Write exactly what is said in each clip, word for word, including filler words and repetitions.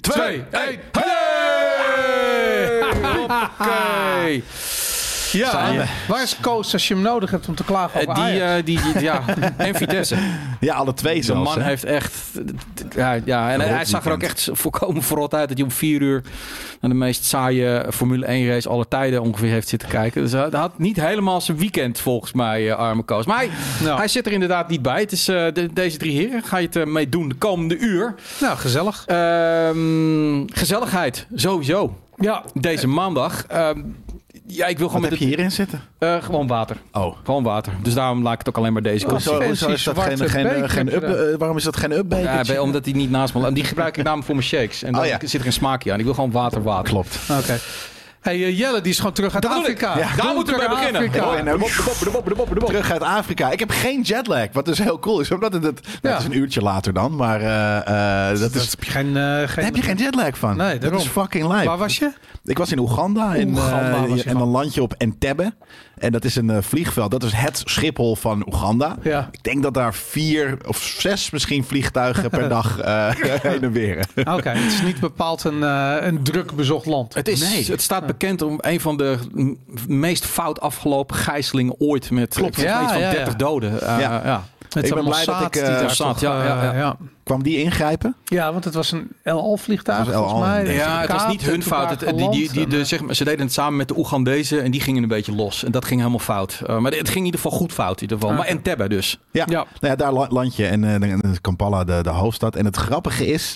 twee, één. Hey! Oké. Ja, waar is Koos als je hem nodig hebt om te klagen over die, Ajax? uh, die, die, ja, en Vitesse. Ja, alle twee zelfs. De man hè? heeft echt... Ja, ja en hij zag er ook echt volkomen verrot uit dat hij om vier uur naar de meest saaie Formule één race aller tijden ongeveer heeft zitten kijken. Dus hij had niet helemaal zijn weekend volgens mij, uh, arme Koos. Maar hij, nou. hij zit er inderdaad niet bij. Het is uh, de, deze drie heren. Ga je het uh, mee doen de komende uur? Nou, gezellig. Um, gezelligheid, sowieso. Ja. Deze maandag... Um, Ja, ik wil gewoon Wat met heb je het, hierin zitten? Uh, gewoon water. Oh. Gewoon water. Dus daarom laat ik het ook alleen maar deze kant. Oh, zo, zo is dat geen, geen, geen up, uh, waarom is dat geen upbekertje? Ja, omdat die niet naast me... Die gebruik ik namelijk voor mijn shakes. En dan oh, ja. zit er een smaakje aan. Ik wil gewoon water, water. Klopt. Oké. Okay. Hey, uh, Jelle, die is gewoon terug uit dat Afrika. Ja, daar moeten we bij beginnen. Oh, en, uh, terug uit Afrika. Ik heb geen jetlag, wat dus heel cool is. Omdat het, het, ja. het is een uurtje later dan, maar uh, uh, dat, dat is... Heb je geen, uh, geen... Daar heb je geen jetlag van. Nee, dat is fucking live. Waar was je? Ik was in Oeganda, in, Oeganda uh, en dan land je op Entebbe. En dat is een uh, vliegveld. Dat is het Schiphol van Oeganda. Ja. Ik denk dat daar vier of zes misschien vliegtuigen per dag uh, heen en weer. Oké, okay, het is niet bepaald een, uh, een druk bezocht land. Het, is, nee. het staat bekend om een van de meest fout afgelopen gijzelingen ooit. Met Klopt. Ja, iets van ja, dertig ja. doden. Uh, ja. ja. Met ik ben blij dat ik... Uh, die daar zat, toch, ja, ja, ja. ja. Kwam die ingrijpen? Ja, want het was een El Al-vliegtuig volgens Al mij. Ja, het was niet hun fout. Het, die, die, die, de, zeg maar, ze deden het samen met de Oegandezen en die gingen een beetje los. En dat ging helemaal fout. Uh, maar het ging in ieder geval goed fout. In ieder geval. Okay. Maar Entebbe dus. Ja, ja. Nou ja, daar land je en uh, Kampala de, de hoofdstad. En het grappige is,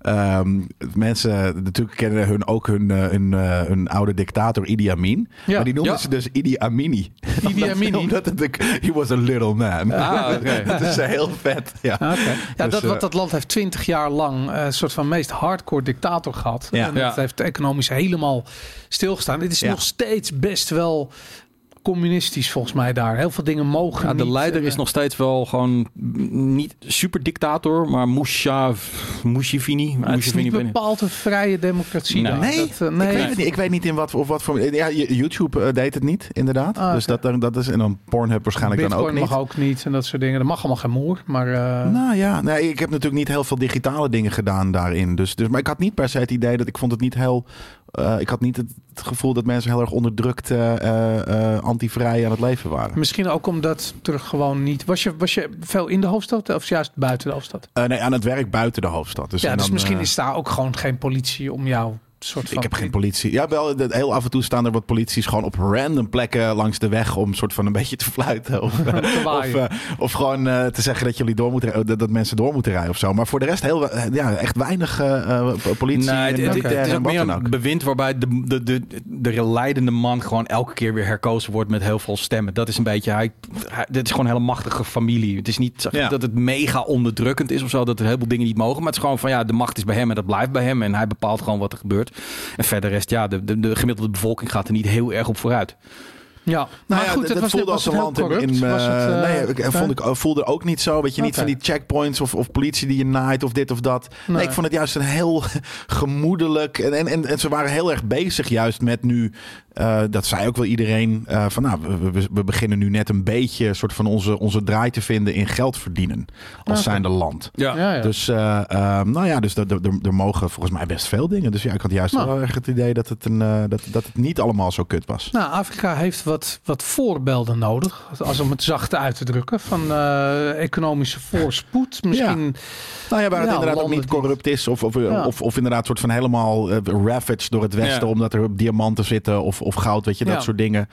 um, mensen natuurlijk kennen hun ook hun, uh, hun, uh, hun oude dictator Idi Amin. Ja. Maar die noemden ja. ze dus Idi Amini. Idi Amini? Omdat het, he was a little man. Ah, okay. Dat is uh, heel vet. Ja, okay. ja dus, dat, uh, dat land heeft twintig jaar lang uh, een soort van meest hardcore dictator gehad. Ja. En dat ja. heeft economisch helemaal stilgestaan. Dit is ja. nog steeds best wel communistisch volgens mij daar. Heel veel dingen mogen ja, de niet, leider uh, is nog steeds wel gewoon niet super dictator, maar Musha, Mushivini. Het is niet bepaald een vrije democratie. Nee, nee, dat, uh, nee. Ik, weet het niet, ik weet niet in wat, of wat voor... Ja, YouTube uh, deed het niet, inderdaad. Ah, dus okay. dat, dat is... En dan Pornhub waarschijnlijk Bitcoin dan ook niet. mag ook niet en dat soort dingen. Dat mag allemaal geen moer, maar... Uh... Nou ja, nee, ik heb natuurlijk niet heel veel digitale dingen gedaan daarin. Dus, dus, maar ik had niet per se het idee dat... Ik vond het niet heel... Uh, ik had niet het, het gevoel dat mensen heel erg onderdrukt uh, uh, anti-vrij aan het leven waren. Misschien ook omdat er gewoon niet... Was je, was je veel in de hoofdstad of juist buiten de hoofdstad? Uh, nee, aan het werk buiten de hoofdstad. Dus, ja, en dus dan, misschien uh, is daar ook gewoon geen politie om jou... Soort van... Ik heb geen politie. Ja, wel heel af en toe staan er wat polities gewoon op random plekken langs de weg om soort van een beetje te fluiten of, of, uh, of gewoon uh, te zeggen dat jullie door moeten dat, dat mensen door moeten rijden of zo. Maar voor de rest heel ja, echt weinig uh, politie. Nee, en het, okay. het is ook meer een ook. bewind waarbij de, de, de, de leidende man gewoon elke keer weer herkozen wordt met heel veel stemmen. Dat is een beetje hij. hij dit is gewoon een hele machtige familie. Het is niet ja. dat het mega onderdrukkend is of zo dat er heel veel dingen niet mogen, maar het is gewoon van ja, de macht is bij hem en dat blijft bij hem en hij bepaalt gewoon wat er gebeurt. En verder rest, ja, de, de, de gemiddelde bevolking gaat er niet heel erg op vooruit. Ja, nou maar ja, goed, het, het was, voelde als een land in... in uh, het, uh, nee, ik vond ik, voelde ook niet zo. Weet je, niet okay. van die checkpoints of, of politie die je naait of dit of dat. Nee, nee ik vond het juist een heel gemoedelijk... En, en, en, en ze waren heel erg bezig juist met nu... Uh, dat zei ook wel iedereen uh, van nou, we, we, we beginnen nu net een beetje soort van onze, onze draai te vinden in geld verdienen als okay. zijnde land. Ja. Ja, ja. Dus uh, uh, nou ja, dus er mogen volgens mij best veel dingen. Dus ja, ik had juist nou. wel erg het idee dat het, een, uh, dat, dat het niet allemaal zo kut was. Nou, Afrika heeft wat, wat voorbeelden nodig, als om het zacht uit te drukken, van uh, economische voorspoed. Misschien. Ja. Nou ja, waar het ja, inderdaad ook niet corrupt is of, of, ja. of, of inderdaad soort van helemaal uh, ravaged door het westen, ja. omdat er diamanten zitten of of goud, weet je, dat ja. soort dingen.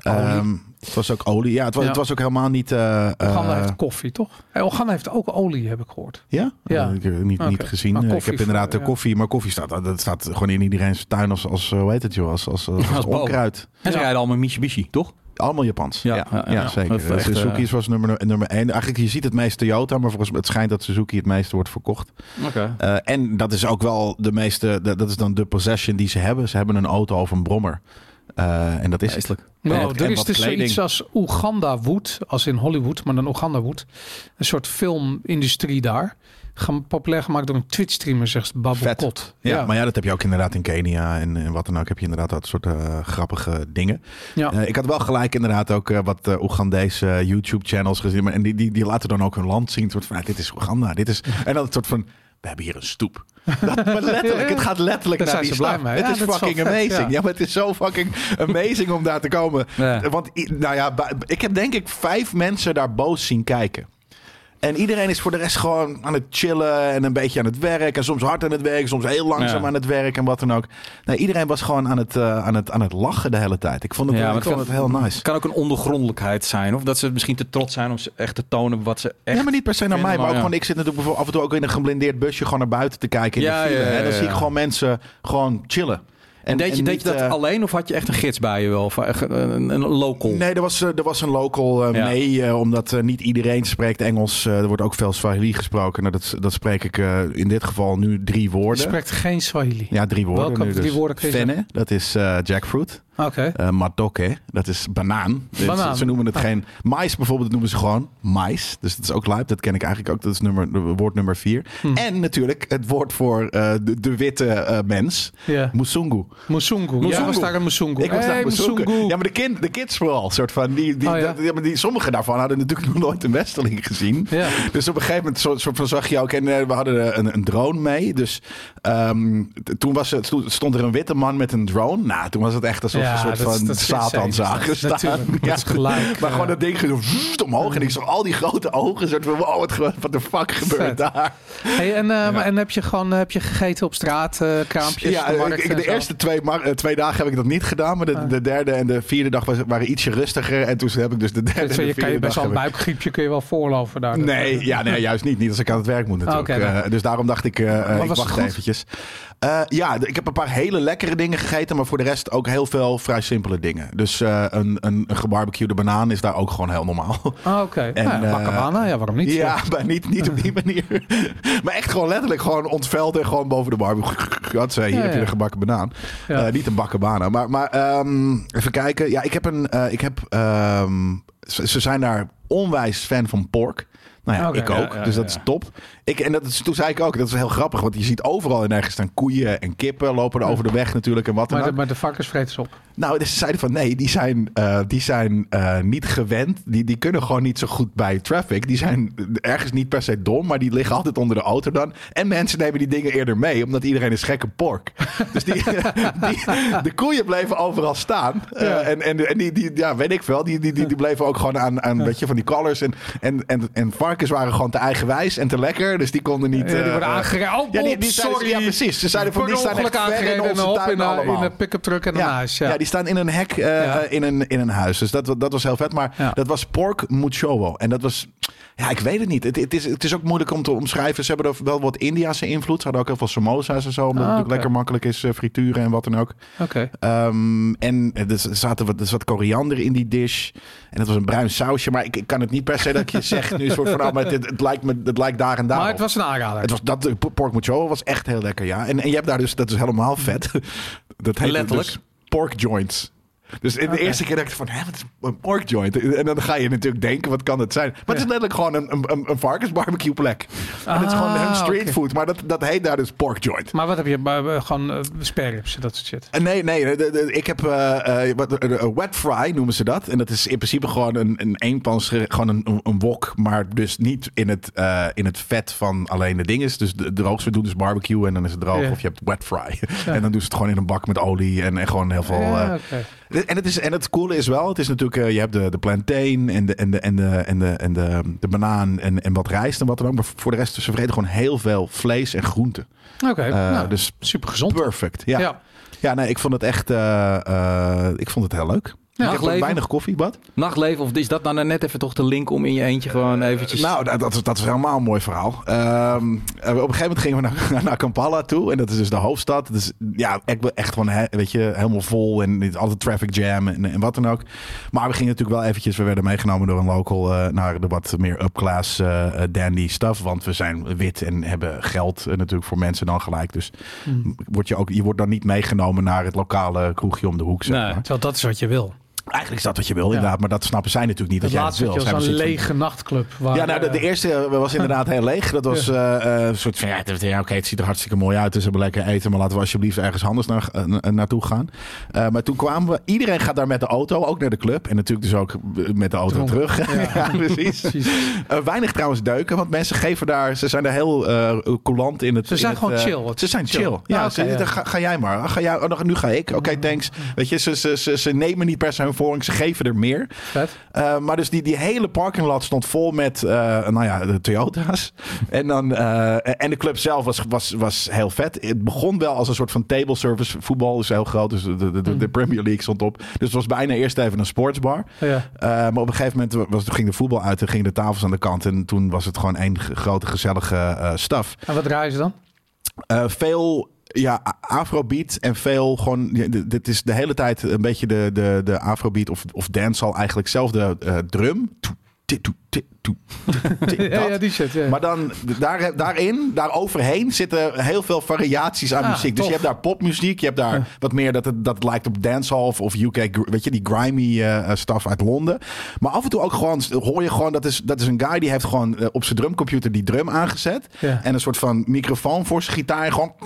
Um, het was ook olie. Ja, het was, ja. het was ook helemaal niet... Uh, Oeganda uh, heeft koffie, toch? Hey, Oeganda heeft ook olie, heb ik gehoord. Ja? Ja. Uh, ik heb het niet, okay. niet gezien. Koffie, ik heb inderdaad de ja. koffie, maar koffie staat, dat staat gewoon in iedereen's tuin als, als hoe heet het joh, als, als, als, als, als onkruid. En ze ja. rijden allemaal Mitsubishi, toch? Allemaal Japans. Ja, ja, ja, ja, ja zeker. Echt, Suzuki was nummer, nummer één. Eigenlijk, je ziet het meest Toyota, maar volgens mij het schijnt dat Suzuki het meeste wordt verkocht. Okay. Uh, en dat is ook wel de meeste, dat is dan de possession die ze hebben. Ze hebben een auto of een brommer. Uh, en dat is Meestelijk. Nou, er is dus zoiets als Oeganda Wood, als in Hollywood, maar dan Oeganda Wood. Een soort filmindustrie daar. Populair gemaakt door een Twitch-streamer, zegt Babu Kot. Ja, ja, maar ja, dat heb je ook inderdaad in Kenia en, en wat dan ook. Heb je inderdaad dat soort uh, grappige dingen. Ja. Uh, ik had wel gelijk inderdaad ook uh, wat uh, Oegandese uh, YouTube-channels gezien. Maar, en die, die, die laten dan ook hun land zien. Het soort van, ah, dit is Oeganda. Dit is, en dan het soort van... we hebben hier een stoep. Dat, maar letterlijk, het gaat letterlijk daar naar die stad. Het ja, is fucking is amazing. Ja. ja, maar het is zo fucking amazing om daar te komen. Ja. Want, nou ja, ik heb denk ik vijf mensen daar boos zien kijken. En iedereen is voor de rest gewoon aan het chillen en een beetje aan het werk. En soms hard aan het werk, soms heel langzaam ja. aan het werk en wat dan ook. Nee, iedereen was gewoon aan het, uh, aan het, aan het lachen de hele tijd. Ik vond het, ja, ik vond het heel nice. Het kan ook een ondergrondelijkheid zijn. Of dat ze misschien te trots zijn om ze echt te tonen wat ze echt... Ja, maar niet per se naar mij. Maar ook ja. gewoon, ik zit natuurlijk af en toe ook in een geblindeerd busje gewoon naar buiten te kijken in ja, de file. Ja, ja, ja, en dan ja, ja. zie ik gewoon mensen gewoon chillen. En deed je, en deed niet, je dat uh, alleen of had je echt een gids bij je wel? Of een, een local? Nee, er was, er was een local uh, ja. mee. Uh, omdat uh, niet iedereen spreekt Engels. Uh, er wordt ook veel Swahili gesproken. Nou, dat, dat spreek ik uh, in dit geval nu drie woorden. Je spreekt geen Swahili? Ja, drie woorden. Welke nu drie dus. woorden? Fenne, dat is uh, jackfruit. Okay. Uh, matoke, dat is banaan. banaan. Dus, ze noemen het ah. geen... Mais bijvoorbeeld noemen ze gewoon mais. Dus dat is ook lijp. Dat ken ik eigenlijk ook. Dat is nummer, woord nummer vier. Hm. En natuurlijk het woord voor uh, de, de witte uh, mens. Yeah. Musungu. Musungu. Ja, was daar een Musungu. Ik was hey, daar Musungu. Musungu. Ja, maar de, kind, de kids vooral. Soort van, die, die, oh, ja. dat, ja, maar die, sommige daarvan hadden natuurlijk nog nooit een westerling gezien. Ja. Dus op een gegeven moment soort, soort van zag je ook... En uh, we hadden een, een drone mee. Dus um, t- toen was het, stond er een witte man met een drone. Nou, toen was het echt alsof ja, een soort dat, van... Dat Satan zagen staan. Ja. Dat is gelijk. Maar uh, gewoon dat ding ging zo omhoog. En ik zag al die grote ogen. Soort van, wow, wat, wat de fuck gebeurt Vet. daar? Hey, en, uh, ja. en heb je gewoon heb je gegeten op straat, uh, kraampjes? Ja, de, ik, ik, de eerste twee, mar- uh, twee dagen heb ik dat niet gedaan. Maar de, uh. de derde en de vierde dag was, waren ietsje rustiger. En toen heb ik dus de derde en de vierde je kan je best wel een buikgriepje kun je wel voorloven daar. Nee, ja, nee, juist niet. Niet als ik aan het werk moet natuurlijk. Oh, okay, uh, dus daarom dacht ik, uh, ik wacht eventjes. Uh, ja, ik heb een paar hele lekkere dingen gegeten. Maar voor de rest ook heel veel vrij simpele dingen. Dus uh, een, een, een gebarbecuede banaan is daar ook gewoon heel normaal. Oh, oké. Okay. Ja, uh, banaan, ja, waarom niet? Ja, maar niet, niet op die manier. Maar echt gewoon letterlijk gewoon ontveld en gewoon boven de barbecue. Wat zei, hier ja, heb je ja. een gebakken banaan. Ja. Uh, niet een bakken banaan. Maar, maar um, even kijken. Ja, ik heb een... Uh, ik heb, um, ze, ze zijn daar onwijs fan van pork. Nou ja, okay, ik ook. Ja, ja, dus dat ja. is top. Ik, en dat is, toen zei ik ook, dat is heel grappig. Want je ziet overal en ergens staan koeien en kippen. Lopen er over de weg natuurlijk en wat dan maar, ook. Maar de varkens vreten ze op. Nou, dus ze zeiden van nee, die zijn, uh, die zijn uh, niet gewend. Die, die kunnen gewoon niet zo goed bij traffic. Die zijn ergens niet per se dom, maar die liggen altijd onder de auto dan. En mensen nemen die dingen eerder mee, omdat iedereen is gek op pork. Dus die, die, de koeien bleven overal staan. Uh, ja. En, en, en die, die, ja, weet ik veel, die, die, die, die bleven ook gewoon aan, aan ja. weet je, van die collars. En, en, en, en varkens waren gewoon te eigenwijs en te lekker. Dus die konden niet... Ja, die worden uh, aangereden. Ja, die, die sorry. Ja, precies. Ze zeiden van, die staan echt ver in onze tuin allemaal. In een pick-up truck en een ja. huis. Ja. ja, die staan in een hek uh, ja. in, een, in een huis. Dus dat, dat was heel vet. Maar ja. dat was pork muchowo. En dat was... Ja, ik weet het niet. Het, het, is, het is ook moeilijk om te omschrijven. Ze hebben er wel wat Indiase invloed. Ze hadden ook heel veel samosa's en zo. Omdat ah, het natuurlijk okay. lekker makkelijk is. Uh, frituren en wat dan ook. Oké. Okay. Um, en er zaten wat, er zat koriander in die dish. En het was een bruin sausje. Maar ik, ik kan het niet per se dat ik je zeg nu een soort van... Oh, maar het, het, lijkt me, het lijkt daar en daar. Maar het was een aanrader. Het was, dat, pork muchowo was echt heel lekker, ja. En, en je hebt daar dus... Dat is helemaal vet. Dat heet letterlijk dus pork joints. Dus in de okay. eerste keer dacht ik van, hé, wat is een pork joint? En dan ga je natuurlijk denken, wat kan het zijn? Maar ja. het is letterlijk gewoon een, een, een varkensbarbecue plek. Ah, en het is gewoon hun street okay. food, maar dat, dat heet daar dus pork joint. Maar wat heb je? Uh, gewoon uh, spare ribs, dat soort shit? Uh, nee, nee. De, de, ik heb uh, uh, wat, uh, wet fry noemen ze dat. En dat is in principe gewoon een, een eenpans, gewoon een, een, een wok, maar dus niet in het, uh, in het vet van alleen de dinges. Dus de, de droogste doen dus barbecue en dan is het droog. Ja. Of je hebt wet fry. Ja. En dan doen ze het gewoon in een bak met olie en, en gewoon heel veel... Ja, uh, okay. En het, is, en het coole is wel, het is natuurlijk, uh, je hebt de, de plantain en de, en de, en de, en de, en de, de banaan en, en wat rijst en wat dan ook. Maar voor de rest, ze vreten gewoon heel veel vlees en groenten. Oké, okay, uh, nou, dus super gezond. Perfect, ja. Ja, ja nee, ik vond het echt, uh, uh, ik vond het heel leuk. Ja, ik heb weinig koffie, wat? Nachtleven, of is dat nou net even toch de link om in je eentje gewoon eventjes... Uh, nou, dat, dat, dat is helemaal een mooi verhaal. Um, op een gegeven moment gingen we naar, naar Kampala toe. En dat is dus de hoofdstad. Dus ja, echt, echt gewoon, he, weet je, helemaal vol. En altijd traffic jam en, en wat dan ook. Maar we gingen natuurlijk wel eventjes... We werden meegenomen door een local uh, naar de wat meer upclass uh, dandy stuff. Want we zijn wit en hebben geld uh, natuurlijk voor mensen dan gelijk. Dus mm. word je, ook, je wordt dan niet meegenomen naar het lokale kroegje om de hoek. Zeg maar. Nee, terwijl dat is wat je wil. Eigenlijk is dat wat je wil, inderdaad. Ja. Maar dat snappen zij natuurlijk niet. Dat, dat jij het wil. Was een lege van... nachtclub. Waar, ja, nou, de, de eerste was inderdaad heel leeg. Dat was ja. uh, een soort van, ja, ja oké, okay, het ziet er hartstikke mooi uit. Dus we hebben lekker eten. Maar laten we alsjeblieft ergens anders naar, uh, naartoe gaan. Uh, maar toen kwamen we... Iedereen gaat daar met de auto, ook naar de club. En natuurlijk dus ook met de auto Dronken. terug. Ja, ja precies. precies. Uh, weinig trouwens deuken, want mensen geven daar... Ze zijn daar heel uh, coulant in het... Ze zijn in gewoon het, uh, chill. Ze zijn chill. chill. Ja, ah, okay, ze, ja. Ga, ga jij maar. Ga jij, oh, nu ga ik. Oké, okay, thanks. Weet je, ze, ze, ze, ze nemen niet per se hun voorrang. Ze geven er meer. Uh, maar dus die, die hele parking lot stond vol met uh, nou ja, de Toyota's. en, dan, uh, en de club zelf was, was, was heel vet. Het begon wel als een soort van table service. Voetbal is heel groot, dus de, de, de, de Premier League stond op. Dus het was bijna eerst even een sportsbar. Ja. Uh, maar op een gegeven moment was, ging de voetbal uit en gingen de tafels aan de kant. En toen was het gewoon één grote gezellige uh, staf. En wat draaien ze dan? Uh, veel... Ja, afrobeat en veel gewoon... Dit is de hele tijd een beetje de, de, de afrobeat of, of dancehall eigenlijk zelf de uh, drum. ja, ja, die shit, ja. Maar dan daar, daarin, daar overheen zitten heel veel variaties aan ah, muziek. Dus tof. Je hebt daar popmuziek, je hebt daar ja. wat meer dat het, dat het lijkt op dancehall of, of U K, weet je, die grimy uh, stuff uit Londen. Maar af en toe ook gewoon, hoor je gewoon, dat is, dat is een guy die heeft gewoon uh, op zijn drumcomputer die drum aangezet. Ja. En een soort van microfoon voor zijn gitaar en gewoon...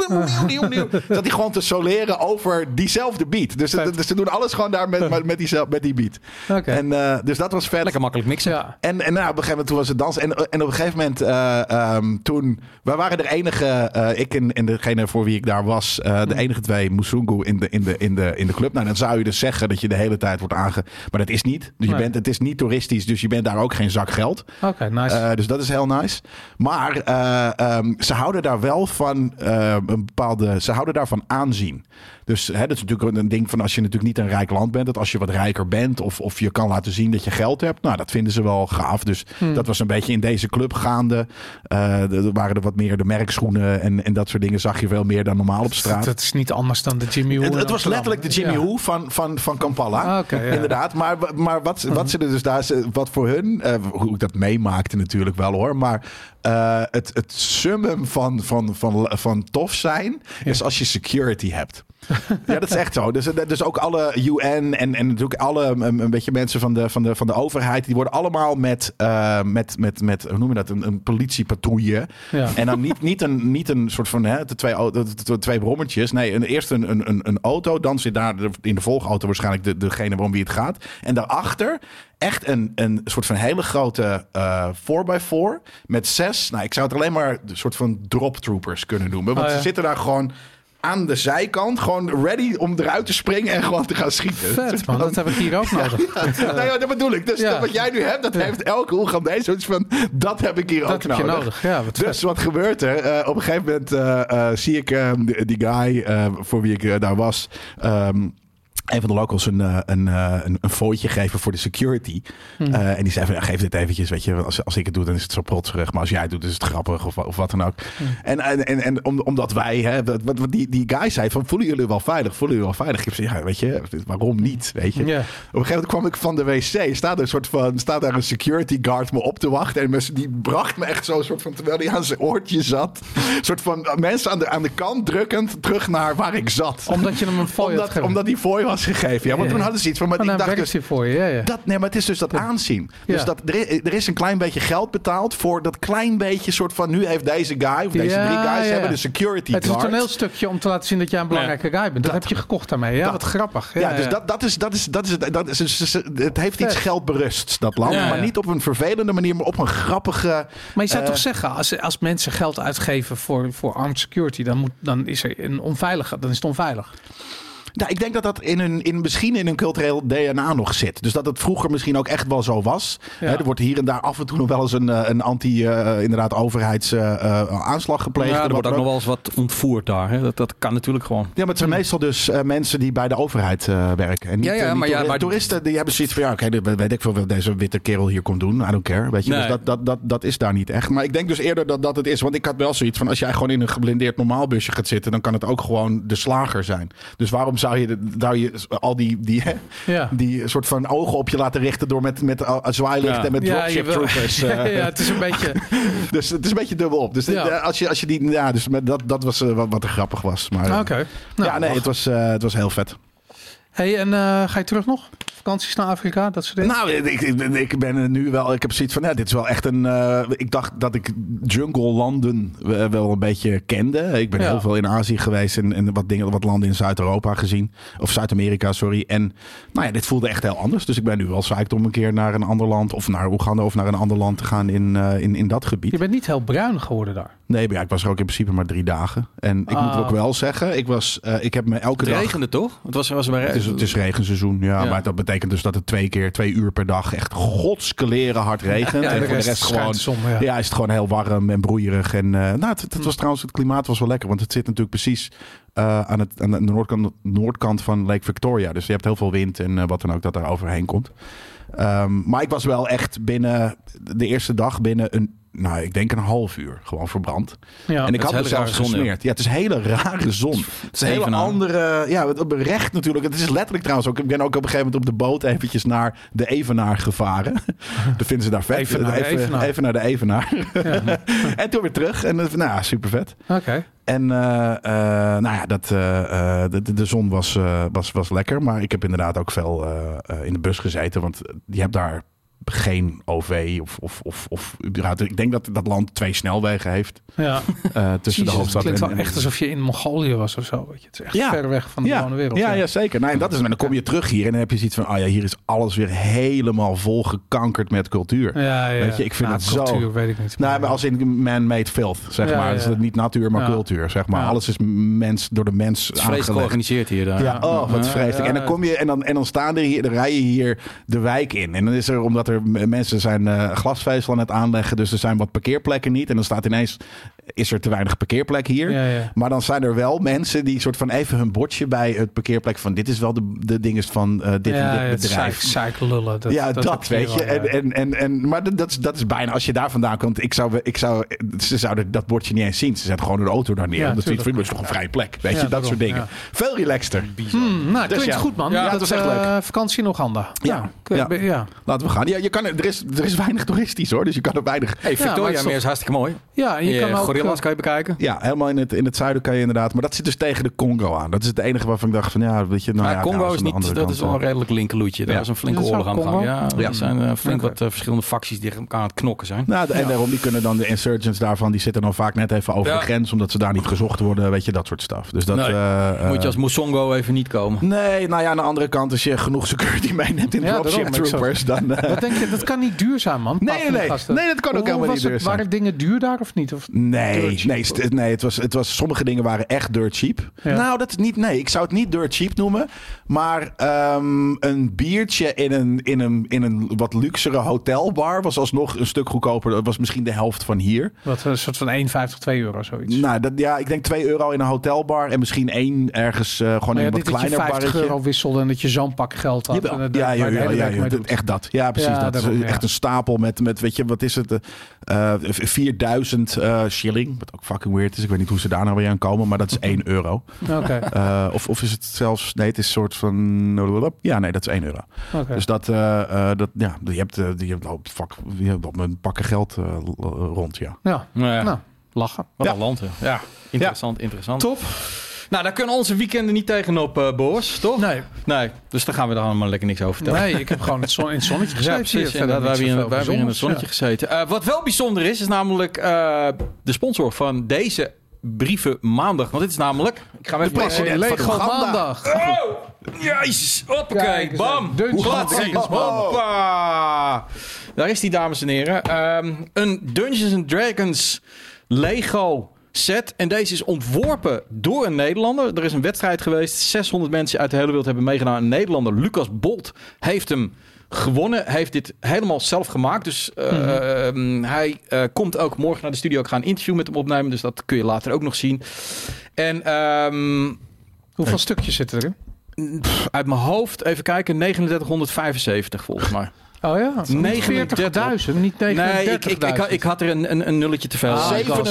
dat hij gewoon te soleren over diezelfde beat. Dus, dus ze doen alles gewoon daar met, met, met, die, met die beat. Okay. En uh, dus dat was vet. Lekker makkelijk mixen. Ja. En, en nou, op een gegeven moment toen was het dansen. En, en op een gegeven moment uh, um, toen... Wij waren de enige... Uh, ik en, en degene voor wie ik daar was... Uh, de enige twee Musungu in de, in, de, in, de, in de club. Nou, dan zou je dus zeggen dat je de hele tijd wordt aange... Maar dat is niet. Dus je nee. bent, het is niet toeristisch. Dus je bent daar ook geen zak geld. Oké, okay, nice. Uh, dus dat is heel nice. Maar uh, um, ze houden daar wel van... Uh, een bepaalde... Ze houden daarvan aanzien. Dus hè, dat is natuurlijk een ding van als je natuurlijk niet een rijk land bent. Dat als je wat rijker bent of, of je kan laten zien dat je geld hebt. Nou, dat vinden ze wel gaaf. Dus hmm. dat was een beetje in deze club gaande. Uh, er waren er wat meer de merkschoenen en, en dat soort dingen zag je veel meer dan normaal op straat. Dat is niet anders dan de Jimmy Woo. Het, het was letterlijk de Jimmy ja. Woo van, van, van Kampala. Ah, okay, ja. Inderdaad. Maar, maar wat, wat ze er dus daar, wat voor hun, uh, hoe ik dat meemaakte natuurlijk wel hoor. Maar uh, het, het summum van, van, van, van tof zijn ja. is als je security hebt. Ja, dat is echt zo. Dus, dus ook alle U N en, en natuurlijk alle een, een beetje mensen van de, van, de, van de overheid... die worden allemaal met, uh, met, met, met hoe noem je dat, een, een politiepatrouille. Ja. En dan niet, niet, een, niet een soort van hè, de twee, de, de twee brommertjes. Nee, een, eerst een, een, een auto. Dan zit daar in de volgauto waarschijnlijk de, degene om wie het gaat. En daarachter... echt een, een soort van hele grote uh, four by four met zes... Nou, ik zou het alleen maar een soort van drop troopers kunnen noemen. Want oh, ja. ze zitten daar gewoon... aan de zijkant, gewoon ready om eruit te springen en gewoon te gaan schieten. Vet, man. Dat heb ik hier ook nodig. Ja, ja. Nou ja, dat bedoel ik. Dus ja. dat wat jij nu hebt, dat ja. heeft elke Oegandese zoiets van, dat heb ik hier dat ook heb nodig. Je nodig. Ja, wat dus wat gebeurt er? Uh, op een gegeven moment uh, uh, zie ik uh, die, die guy uh, voor wie ik uh, daar was... Um, een van de locals een, een, een, een fooitje geven voor de security. Hmm. Uh, en die zei van, ja, geef dit eventjes. Weet je, als, als ik het doe, dan is het zo protserig. Maar als jij het doet, is het grappig of, of wat dan ook. Hmm. En, en, en, en om, omdat wij, hè, wat, wat die, die guy zei van, voelen jullie wel veilig? Voelen jullie wel veilig? Ik heb gezegd, ja, weet je, waarom niet? Weet je? Yeah. Op een gegeven moment kwam ik van de wc. Staat er een soort van, staat daar een security guard me op te wachten. En die bracht me echt zo, soort van, terwijl hij aan zijn oortje zat. Een soort van mensen aan de, aan de kant drukkend terug naar waar ik zat. Omdat je hem een fooi omdat, omdat die fooi was gegeven. Ja, want toen hadden ze iets van... Maar oh, ik dacht dus, voor je. Ja, ja. Dat, nee, maar het is dus dat ja. aanzien. Dus ja. dat, er, is, er is een klein beetje geld betaald voor dat klein beetje soort van... Nu heeft deze guy, of deze ja, drie guys, ja. hebben de security Het is guard. een toneelstukje om te laten zien dat jij een belangrijke ja. guy bent. Dat, dat heb je gekocht daarmee. Ja, dat, wat grappig. Ja, ja, ja. dus ja. dat, dat is... Dat is, dat is, dat is, dus, het heeft iets geldberust, dat land. Ja, ja. Maar niet op een vervelende manier, maar op een grappige... Maar je zou uh, toch zeggen, als, als mensen geld uitgeven voor, voor armed security... Dan, moet, dan is er een onveilige, dan is het onveilig. Nou, ik denk dat dat in een, in, misschien in een cultureel D N A nog zit. Dus dat het vroeger misschien ook echt wel zo was. Ja. Hè, er wordt hier en daar af en toe nog wel eens een, een anti, uh, inderdaad, overheids uh, uh, aanslag gepleegd. Ja, er wordt ook, ook nog wel eens wat ontvoerd daar. Hè? Dat, dat kan natuurlijk gewoon. Ja, maar het zijn hmm. meestal dus uh, mensen die bij de overheid uh, werken. En niet, ja, ja, uh, maar, ja, maar toeristen die hebben zoiets van, ja, oké, okay, weet ik veel wat deze witte kerel hier komt doen. I don't care. Weet je, nee. Dus dat, dat, dat, dat is daar niet echt. Maar ik denk dus eerder dat dat het is. Want ik had wel zoiets van, als jij gewoon in een geblindeerd normaal busje gaat zitten, dan kan het ook gewoon de slager zijn. Dus waarom zou je, zou je al die, die, ja. die soort van ogen op je laten richten door met, met uh, zwaailichten ja. en met dropship ja, troopers. Uh. ja, het is een beetje... dus het is een beetje dubbel op. Dus ja. de, als, je, als je die... Ja, dus met, dat, dat was uh, wat, wat er grappig was. Maar, Oké. Okay. Nou, ja, nee, het was, uh, het was heel vet. Hey, en uh, ga je terug nog? vakanties naar Afrika, dat soort dingen? Nou, ik, ik, ik ben nu wel... Ik heb zoiets van, ja, dit is wel echt een... Uh, ik dacht dat ik jungle-landen wel een beetje kende. Ik ben ja. heel veel in Azië geweest en, en wat dingen, wat landen in Zuid-Europa gezien. Of Zuid-Amerika, sorry. En nou ja, dit voelde echt heel anders. Dus ik ben nu wel psyched om een keer naar een ander land, of naar Oeganda, of naar een ander land te gaan in, uh, in, in dat gebied. Je bent niet heel bruin geworden daar. Nee, maar ja, ik was er ook in principe maar drie dagen. En ik ah. moet ook wel zeggen, ik was, uh, ik heb me elke het dag... regende toch? Het was, was het, is, het is regenseizoen, ja, ja. Maar dat betekent dus dat het twee keer, twee uur per dag echt godskeleren hard regent. Ja, en de voor rest de rest gewoon, zon, ja. ja, is het gewoon heel warm en broeierig. En uh, nou, het, het was trouwens, het klimaat was wel lekker, want het zit natuurlijk precies uh, aan, het, aan de noordkant, noordkant van Lake Victoria. Dus je hebt heel veel wind en uh, wat dan ook dat daar overheen komt. Um, maar ik was wel echt binnen de eerste dag binnen een, nou, ik denk een half uur gewoon verbrand. Ja, en ik had mezelf gesmeerd. Ja, het is een hele rare zon. Het is een hele andere, ja, recht natuurlijk. Het is letterlijk trouwens ook. Ik ben ook op een gegeven moment op de boot eventjes naar de Evenaar gevaren. Dan vinden ze daar vet. Even naar de even, Evenaar. Even naar de Evenaar. Ja. En toen weer terug. En nou ja, super vet. Oké. Okay. En uh, uh, nou ja, dat, uh, de, de zon was, uh, was, was lekker. Maar ik heb inderdaad ook veel uh, uh, in de bus gezeten. Want je hebt daar geen O V of, of, of, of überhaupt. Ik denk dat dat land twee snelwegen heeft. Ja. Uh, tussen Jezus, de hoofdstad. Het klinkt en, wel echt alsof je in Mongolië was of zo. Weet je. Het is echt ja. ver weg van de ja. gewone wereld. Ja, ja. ja, zeker. Nou, en dat is, en dan kom je terug hier en dan heb je zoiets van, oh ja, hier is alles weer helemaal vol gekankerd met cultuur. Ja, ja. Weet je, ik vind nou, het cultuur, zo. weet ik niet. Nou, maar als in man-made filth, zeg ja, maar. Ja. Dus het niet natuur, maar ja. cultuur, zeg maar. Ja. Alles is mens door de mens het is vreselijk georganiseerd hier daar. Ja, oh, wat vreselijk. Ja, ja. En dan kom je en dan, en dan staan er hier, dan rij je hier de wijk in. En dan is er, omdat er mensen zijn uh, glasvezel aan het aanleggen, dus er zijn wat parkeerplekken niet. En dan staat ineens, is er te weinig parkeerplek hier. Ja, ja. Maar dan zijn er wel mensen die soort van even hun bordje bij het parkeerplek van, dit is wel de, de dinges van uh, dit ja, en dit bedrijf. Cyclullen. Dat, ja, dat, dat weet je. Wel, ja. En, en, en, en, maar dat, dat, is, dat is bijna, als je daar vandaan komt, ik zou, ik zou, ze zouden dat bordje niet eens zien. Ze zetten gewoon hun auto daar neer. Ja, dat is toch een vrije plek. Weet ja, je, dat daarom, soort dingen. Ja. Veel relaxter. Hmm, nou, dus klinkt ja. goed, man. Ja, dat, dat was echt leuk. Uh, vakantie in Oeganda. Ja, ja. ja. ja. Laten we gaan. Ja, je kan, er, is, er is weinig toeristisch hoor, dus je kan er weinig... Hey, Victoria ja, Meer is, is hartstikke mooi. Ja, en je, je kan ook... Gorillas kan je bekijken. Ja, helemaal in het, in het zuiden kan je inderdaad... Maar dat zit dus tegen de Congo aan. Dat is het enige waarvan ik dacht van ja, weet je... Nou maar ja, Congo is is niet... Dat kant, is wel een redelijk linkerloetje. Daar ja. is een flinke oorlog aan de gang. Ja, ja, er zijn uh, flink okay. wat uh, verschillende facties die elkaar aan het knokken zijn. Nou, en ja. daarom die kunnen dan de insurgents daarvan... Die zitten dan vaak net even over ja. de grens... Omdat ze daar niet gezocht worden. Weet je, dat soort stuff. Dus dat... Nee. Uh, Moet je als Moesongo even niet komen. Nee, nou ja, aan de andere kant... Als je genoeg security meeneemt in ja, dropship troopers... Dan, uh... Wat denk je? Dat kan niet duur zijn, man. Nee, nee, nee. Nee, dat kan ook helemaal niet duur zijn. Waren dingen duur daar of niet? Of nee, nee, st- nee het, was, het was... Sommige dingen waren echt dirt cheap. Ja. Nou, dat is niet... Nee, ik zou het niet dirt cheap noemen. Maar um, een biertje in een, in, een, in een wat luxere hotelbar... was alsnog een stuk goedkoper. Dat was misschien de helft van hier. Wat, een soort van één vijftig, twee euro zoiets. Nou, dat, ja, ik denk twee euro in een hotelbar... en misschien één ergens uh, gewoon ja, in een wat kleiner barretje. vijftig euro wisselde en dat je zo'n pak geld had. Jawel. En ja, ja, ja, ja, ja dat, echt dat. Ja, precies. Ja, dat daarom, is echt ja. een stapel met, met, weet je, wat is het? Uh, vierduizend uh, shilling. Wat ook fucking weird is. Ik weet niet hoe ze daar nou weer aan komen, maar dat is één euro. Okay. Uh, of, of is het zelfs... Nee, het is een soort van... Ja, nee, dat is één euro. Okay. Dus dat... Uh, uh, dat ja, je hebt, uh, je hebt, oh, fuck, je hebt op een pakken geld uh, rond, ja. Ja, nou ja. Nou, lachen. Wat ja. een land, hè. Ja, interessant, ja. interessant. Top. Nou, daar kunnen onze weekenden niet tegenop, uh, Boris, toch? Nee. Nee. Dus daar gaan we daar allemaal lekker niks over vertellen. Nee, ik heb gewoon het zon, in het zonnetje gezeten. Ja, precies. Hier, inderdaad, wij hebben in, in het zonnetje ja. gezeten. Uh, wat wel bijzonder is, is namelijk uh, de sponsor van deze brieven maandag. Want dit is namelijk... Ik ga even de Lego maandag. Oh! Jezus! Hoppakee! Ja, bam! Dungeons Hoppa! Daar is die, dames en heren. Um, een Dungeons and Dragons Lego set. En deze is ontworpen door een Nederlander. Er is een wedstrijd geweest. zeshonderd mensen uit de hele wereld hebben meegedaan. Een Nederlander, Lucas Bolt, heeft hem gewonnen. Heeft dit helemaal zelf gemaakt. Dus uh, mm-hmm. uh, hij uh, komt ook morgen naar de studio. Ik ga een interview met hem opnemen. Dus dat kun je later ook nog zien. En um, hoeveel uh, stukjes zitten erin? Pff, uit mijn hoofd, even kijken, negenendertighonderdvijfenzeventig volgens mij. Oh ja, negenenveertigduizend, niet negenendertigduizend. Nee, ik, ik, ik, ik had er een, een, een nulletje te veel. Ah,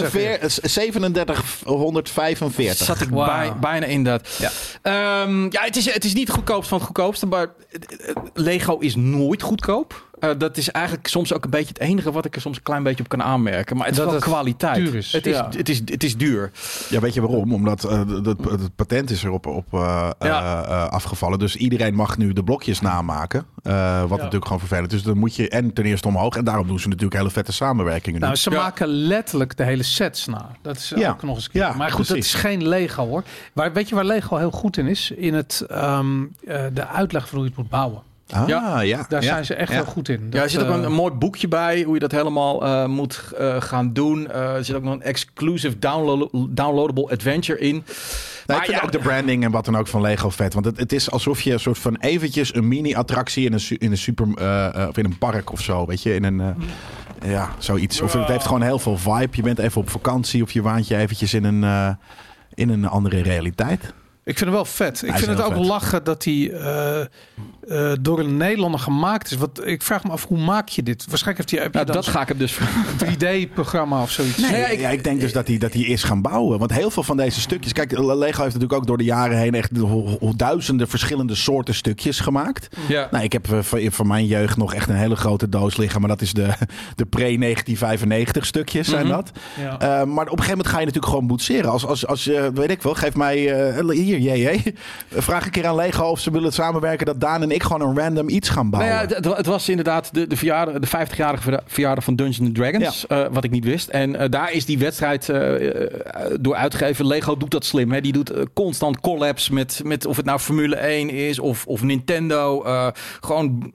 zevenendertighonderdvijfenveertig. Zat ik wow. bij, bijna in dat. Ja, um, ja het, is, het is niet het goedkoopst van het goedkoopste, maar Lego is nooit goedkoop. Uh, dat is eigenlijk soms ook een beetje het enige wat ik er soms een klein beetje op kan aanmerken. Maar het dat is wel het kwaliteit. Duur is. Het, is, ja. het, is, het is duur. Ja, weet je waarom? Omdat uh, het patent is erop op, uh, ja. uh, afgevallen. Dus iedereen mag nu de blokjes namaken. Uh, wat ja. natuurlijk gewoon vervelend is. Dus dan moet je en ten eerste omhoog. En daarom doen ze natuurlijk hele vette samenwerkingen. Nou, nu. ze ja. maken letterlijk de hele sets na. Dat is ja. ook nog eens. Ja, maar goed, precies. dat is geen Lego hoor. Waar, weet je waar Lego heel goed in is? In het um, uh, de uitleg van hoe je het moet bouwen. Ah, ja, ja, daar ja, zijn ze echt ja. heel goed in. Dat, ja, er zit ook een, een mooi boekje bij hoe je dat helemaal uh, moet uh, gaan doen. Uh, er zit ook nog een exclusive download, downloadable adventure in. Nou, maar ik vind ja, ook de branding en wat dan ook van Lego vet. Want het, het is alsof je een soort van eventjes een mini-attractie in een, in een super uh, uh, of in een park of zo, weet je, in een uh, ja, zoiets. Of het heeft gewoon heel veel vibe. Je bent even op vakantie of je waant je eventjes in een, uh, in een andere realiteit. Ik vind het wel vet. Ik vind het ook vet. lachen dat hij uh, uh, door een Nederlander gemaakt is. Wat, ik vraag me af, hoe maak je dit? Waarschijnlijk heeft hij heb ja, je dan dat ga ik hem dus een drie D-programma of zoiets. Nee, ja, ik, ja, ik denk dus dat hij, dat hij is gaan bouwen. Want heel veel van deze stukjes... Kijk, Lego heeft natuurlijk ook door de jaren heen echt duizenden verschillende soorten stukjes gemaakt. Ja. Nou, ik heb van, van mijn jeugd nog echt een hele grote doos liggen. Maar dat is de, de pre-negentien vijfennegentig stukjes zijn mm-hmm. dat. Ja. Uh, maar op een gegeven moment ga je natuurlijk gewoon boetseren. Als, als, als je, weet ik wel, geef mij... Uh, hier, J J. Vraag een keer aan Lego of ze willen samenwerken dat Daan en ik gewoon een random iets gaan bouwen. Nou ja, het, het was inderdaad de, de, verjaardag, de vijftigjarige verjaardag van Dungeons and Dragons. Ja. Uh, wat ik niet wist. En uh, daar is die wedstrijd uh, door uitgegeven. Lego doet dat slim. Hè? Die doet uh, constant collabs met, met of het nou Formule één is of, of Nintendo. Uh, gewoon...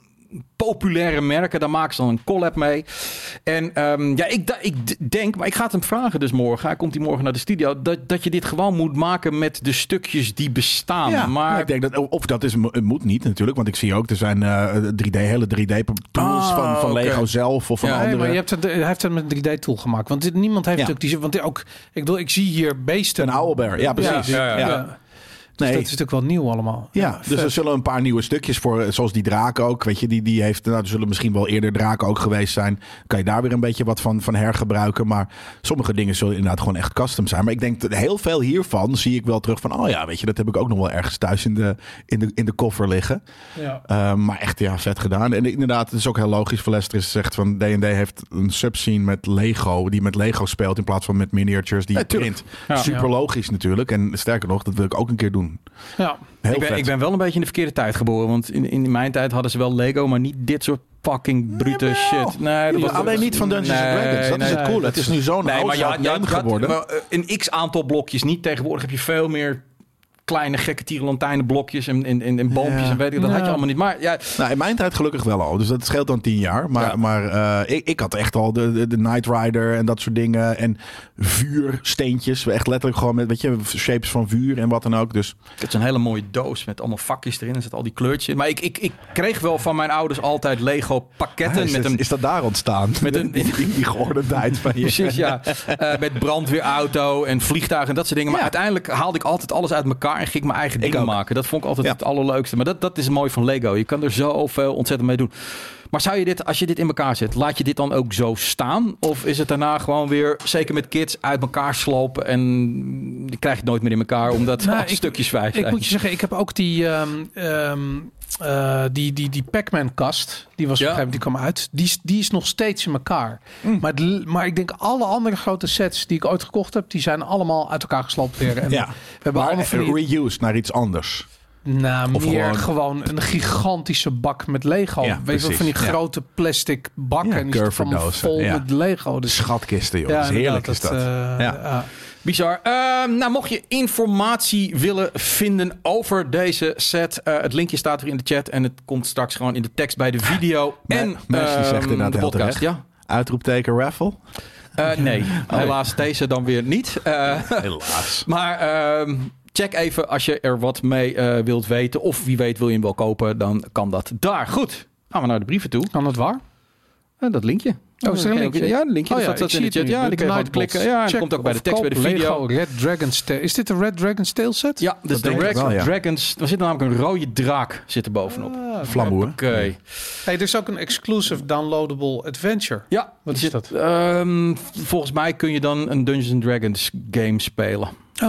populaire merken, daar maken ze dan een collab mee. En um, ja, ik, ik denk, maar ik ga het hem vragen dus morgen. Hij komt hij morgen naar de studio. Dat, dat je dit gewoon moet maken met de stukjes die bestaan. Ja, maar nou, ik denk dat, of dat is, het moet niet natuurlijk, want ik zie ook, er zijn uh, drie D, hele drie D-tools ah, van, van okay. Lego zelf of van ja, andere. Nee, maar je hebt het, hij heeft het met een drie D-tool gemaakt. Want dit, niemand heeft ja. ook die, want ook, ik bedoel, ik zie hier beesten. Een owlbear, ja precies. Ja, ja, ja. ja. Dus nee. dat is natuurlijk wel nieuw allemaal. Ja, ja dus er zullen een paar nieuwe stukjes voor, zoals die draken ook. Weet je, die, die heeft, nou, er zullen misschien wel eerder draken ook geweest zijn. Kan je daar weer een beetje wat van, van hergebruiken. Maar sommige dingen zullen inderdaad gewoon echt custom zijn. Maar ik denk dat heel veel hiervan zie ik wel terug van, oh ja, weet je, dat heb ik ook nog wel ergens thuis in de, in de, in de koffer liggen. Ja. Uh, maar echt, ja, vet gedaan. En inderdaad, het is ook heel logisch. Valester is zegt van, D en D heeft een subscene met Lego, die met Lego speelt in plaats van met miniatures die je ja, print. Ja. Super logisch natuurlijk. En sterker nog, dat wil ik ook een keer doen. Ja. Heel ik, ben, vet. ik ben wel een beetje in de verkeerde tijd geboren. Want in, in mijn tijd hadden ze wel Lego, maar niet dit soort fucking brute nee, shit. Nee, dat ja, was, alleen niet van Dungeons nee, and Dragons. Dat nee, is het cool. dat Het is nu zo'n nee, maar ja, ja, geworden. Maar, uh, een x aantal blokjes niet. Tegenwoordig heb je veel meer kleine gekke tierenlantijnenblokjes en, en, en, en boompjes ja. en weet ik. Dat ja. had je allemaal niet. Maar ja, nou, in mijn tijd gelukkig wel al. Dus dat scheelt dan tien jaar. Maar, ja. maar uh, ik, ik had echt al de, de, de Knight Rider en dat soort dingen. En vuursteentjes. Echt letterlijk gewoon met, weet je, shapes van vuur en wat dan ook. Dus het is een hele mooie doos met allemaal vakjes erin. Er zitten al die kleurtjes in. Maar ik, ik, ik kreeg wel van mijn ouders altijd Lego pakketten. Ah, is, met dat, een, is dat daar ontstaan? Met een die, die, die geordendheid van je. Precies, ja. Uh, met brandweerauto en vliegtuigen en dat soort dingen. Maar ja. uiteindelijk haalde ik altijd alles uit elkaar en ging ik mijn eigen dingen maken. Dat vond ik altijd ja. het allerleukste. Maar dat, dat is mooi van Lego. Je kan er zoveel ontzettend mee doen. Maar zou je dit, als je dit in elkaar zet, laat je dit dan ook zo staan? Of is het daarna gewoon weer, zeker met kids, uit elkaar slopen en die krijg je het nooit meer in elkaar, omdat nou, ik, stukjes vijf zijn. Ik moet je zeggen, ik heb ook die, um, um, uh, die, die, die Pac-Man kast, die was ja. op een gegeven moment, die kwam uit. Die, die is nog steeds in elkaar. Mm. Maar, maar ik denk alle andere grote sets die ik ooit gekocht heb, die zijn allemaal uit elkaar gesloopt weer. En ja. we hebben maar allemaal van die... reused naar iets anders. Nou, of meer gewoon... gewoon een gigantische bak met Lego. Ja, Weet je wel, van die grote ja. plastic bakken. Ja, en die van vol ja. met Lego. Dus... Schatkisten, joh. Ja, dat is heerlijk is dat. dat. Uh, ja. Ja. Bizar. Uh, nou, mocht je informatie willen vinden over deze set. Uh, het linkje staat er in de chat. En het komt straks gewoon in de tekst bij de video. Me- en Messi uh, zegt inderdaad de podcast. Ja. Uitroepteken raffle? Uh, nee, helaas deze dan weer niet. Uh, helaas. Maar... Uh, check even als je er wat mee uh, wilt weten. Of wie weet wil je hem wel kopen. Dan kan dat daar. Goed. Gaan we naar de brieven toe. Kan dat waar? Uh, dat linkje. Oh, is er een linkje? Ja, een linkje. Oh, ja, dat staat in de chat. Ja, die kan je gewoon klikken. Ja, en dat komt ook bij de tekst bij de video. Lego Red Dragon's Tale. Is dit een Red Dragon's Tale set? Ja, dat is de Red wel, ja. Dragons. Er zit namelijk een rode draak zit er bovenop. Ah, Flamboe. Oké. Okay. Hey, er is ook een exclusive downloadable adventure. Ja. Wat is zit, dat? Um, volgens mij kun je dan een Dungeons and Dragons game spelen. Oké. Okay.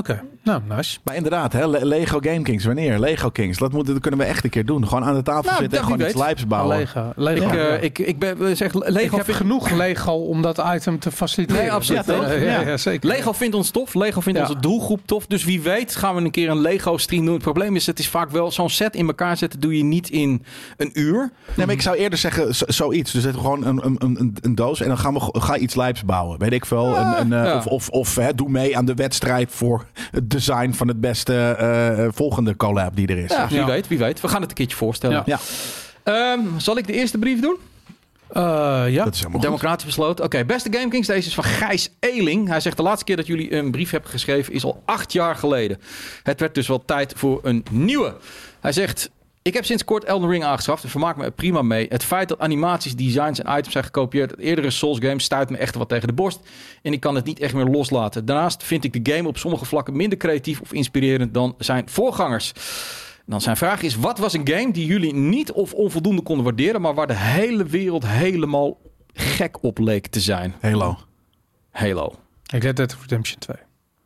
Nou, nice. Maar inderdaad, hè, Lego Game Kings. Wanneer? Lego Kings. Dat, moet, dat kunnen we echt een keer doen. Gewoon aan de tafel nou, zitten en gewoon weet. iets lijps bouwen. Lego. Lego. Ik, Ja. uh, ik, ik, ben, zeg, Lego ik heb vind... genoeg Lego om dat item te faciliteren. Nee, absoluut. Ja, ja, ja, ja, zeker. Lego vindt ons tof. Lego vindt ja. onze doelgroep tof. Dus wie weet gaan we een keer een Lego stream doen. Het probleem is, het is vaak wel zo'n set in elkaar zetten doe je niet in een uur. Nee, maar ik zou eerder zeggen z- zoiets. Dus het gewoon een, een, een, een doos en dan gaan we ga iets lijps bouwen. Weet ik veel. Ja, een, een, ja. Of, of, of hè, doe mee aan de wedstrijd voor het design van het beste uh, volgende collab die er is. Ja, wie ja. weet, wie weet. We gaan het een keertje voorstellen. Ja. Ja. Um, zal ik de eerste brief doen? Uh, ja. Dat is helemaal Democratisch besloten. Oké, okay, beste GameKings. Deze is van Gijs Eeling. Hij zegt de laatste keer dat jullie een brief hebben geschreven is al acht jaar geleden. Het werd dus wel tijd voor een nieuwe. Hij zegt... Ik heb sinds kort Elden Ring aangeschaft en vermaak me er prima mee. Het feit dat animaties, designs en items zijn gekopieerd uit eerdere Souls games stuit me echt wat tegen de borst. En ik kan het niet echt meer loslaten. Daarnaast vind ik de game op sommige vlakken minder creatief of inspirerend dan zijn voorgangers. Dan zijn vraag is, wat was een game die jullie niet of onvoldoende konden waarderen, maar waar de hele wereld helemaal gek op leek te zijn? Halo. Halo. Red Dead Redemption twee.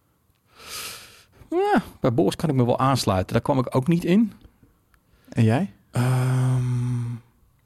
Ja, bij Boris kan ik me wel aansluiten. Daar kwam ik ook niet in. En jij? Um,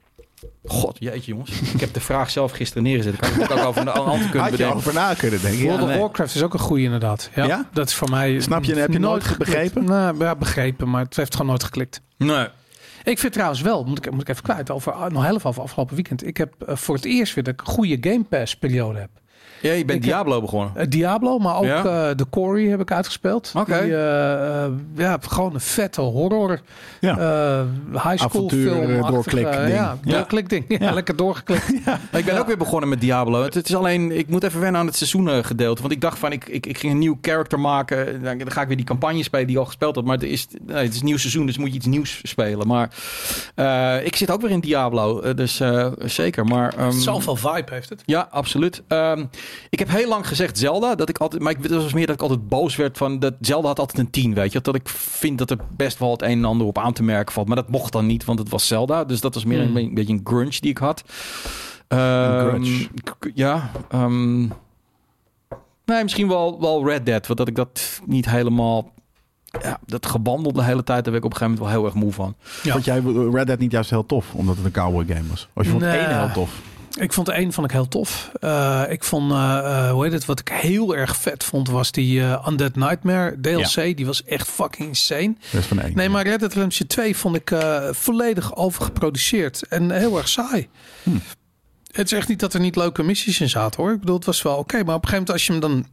God, jeetje jongens. Ik heb de vraag zelf gisteren neergezet. Ik had het ook over een antwoord kunnen Had je bedenken. over na kunnen denken. World ja, of nee. Warcraft is ook een goeie inderdaad. Ja, ja? Dat is voor mij... Snap je, heb je nooit, nooit begrepen? Nou, ja, begrepen, maar het heeft gewoon nooit geklikt. Nee. Ik vind trouwens wel, moet ik, moet ik even kwijt, over nog heel even over afgelopen weekend. Ik heb uh, voor het eerst weer dat ik een goede Game Pass periode heb. Ja, je bent ik Diablo heb, begonnen. Uh, Diablo, maar ook ja? uh, de Quarry heb ik uitgespeeld. Oké. Okay. Uh, uh, ja, gewoon een vette horror. Ja. Uh, high school Avontuur, film. doorklik ding. Ja, doorklik ding. Ja, ja. Lekker doorgeklikt. Ja. Ik ben ja. ook weer begonnen met Diablo. Het, het is alleen, ik moet even wennen aan het seizoengedeelte. Want ik dacht van, ik, ik, ik ging een nieuw character maken. Dan ga ik weer die campagne spelen die al gespeeld had. Maar het is, nee, het is een nieuw seizoen, dus moet je iets nieuws spelen. Maar uh, ik zit ook weer in Diablo. Uh, dus uh, zeker. Maar, um, zoveel vibe heeft het. Ja, absoluut. Um, ik heb heel lang gezegd Zelda. Dat ik altijd, maar ik, dat was meer dat ik altijd boos werd van... dat Zelda had altijd een tien, weet je. Dat ik vind dat er best wel het een en ander op aan te merken valt. Maar dat mocht dan niet, want het was Zelda. Dus dat was meer hmm. een, een beetje een grunge die ik had. Um, grunge? Ja. Um, nee, misschien wel, wel Red Dead. Want dat ik dat niet helemaal... Ja, dat gebandel de hele tijd, daar werd ik op een gegeven moment wel heel erg moe van. Ja. Vond jij Red Dead niet juist heel tof? Omdat het een cowboy game was? Of je vond nee. één heel tof? Ik vond de één vond ik heel tof. Uh, ik vond, uh, uh, hoe heet het, wat ik heel erg vet vond, was die uh, Undead Nightmare D L C. Ja. Die was echt fucking insane. Best van één. Nee, maar Red Dead Redemption twee vond ik uh, volledig overgeproduceerd en heel erg saai. Hm. Het is echt niet dat er niet leuke missies in zaten, hoor. Ik bedoel, het was wel oké, okay, maar op een gegeven moment als je hem dan...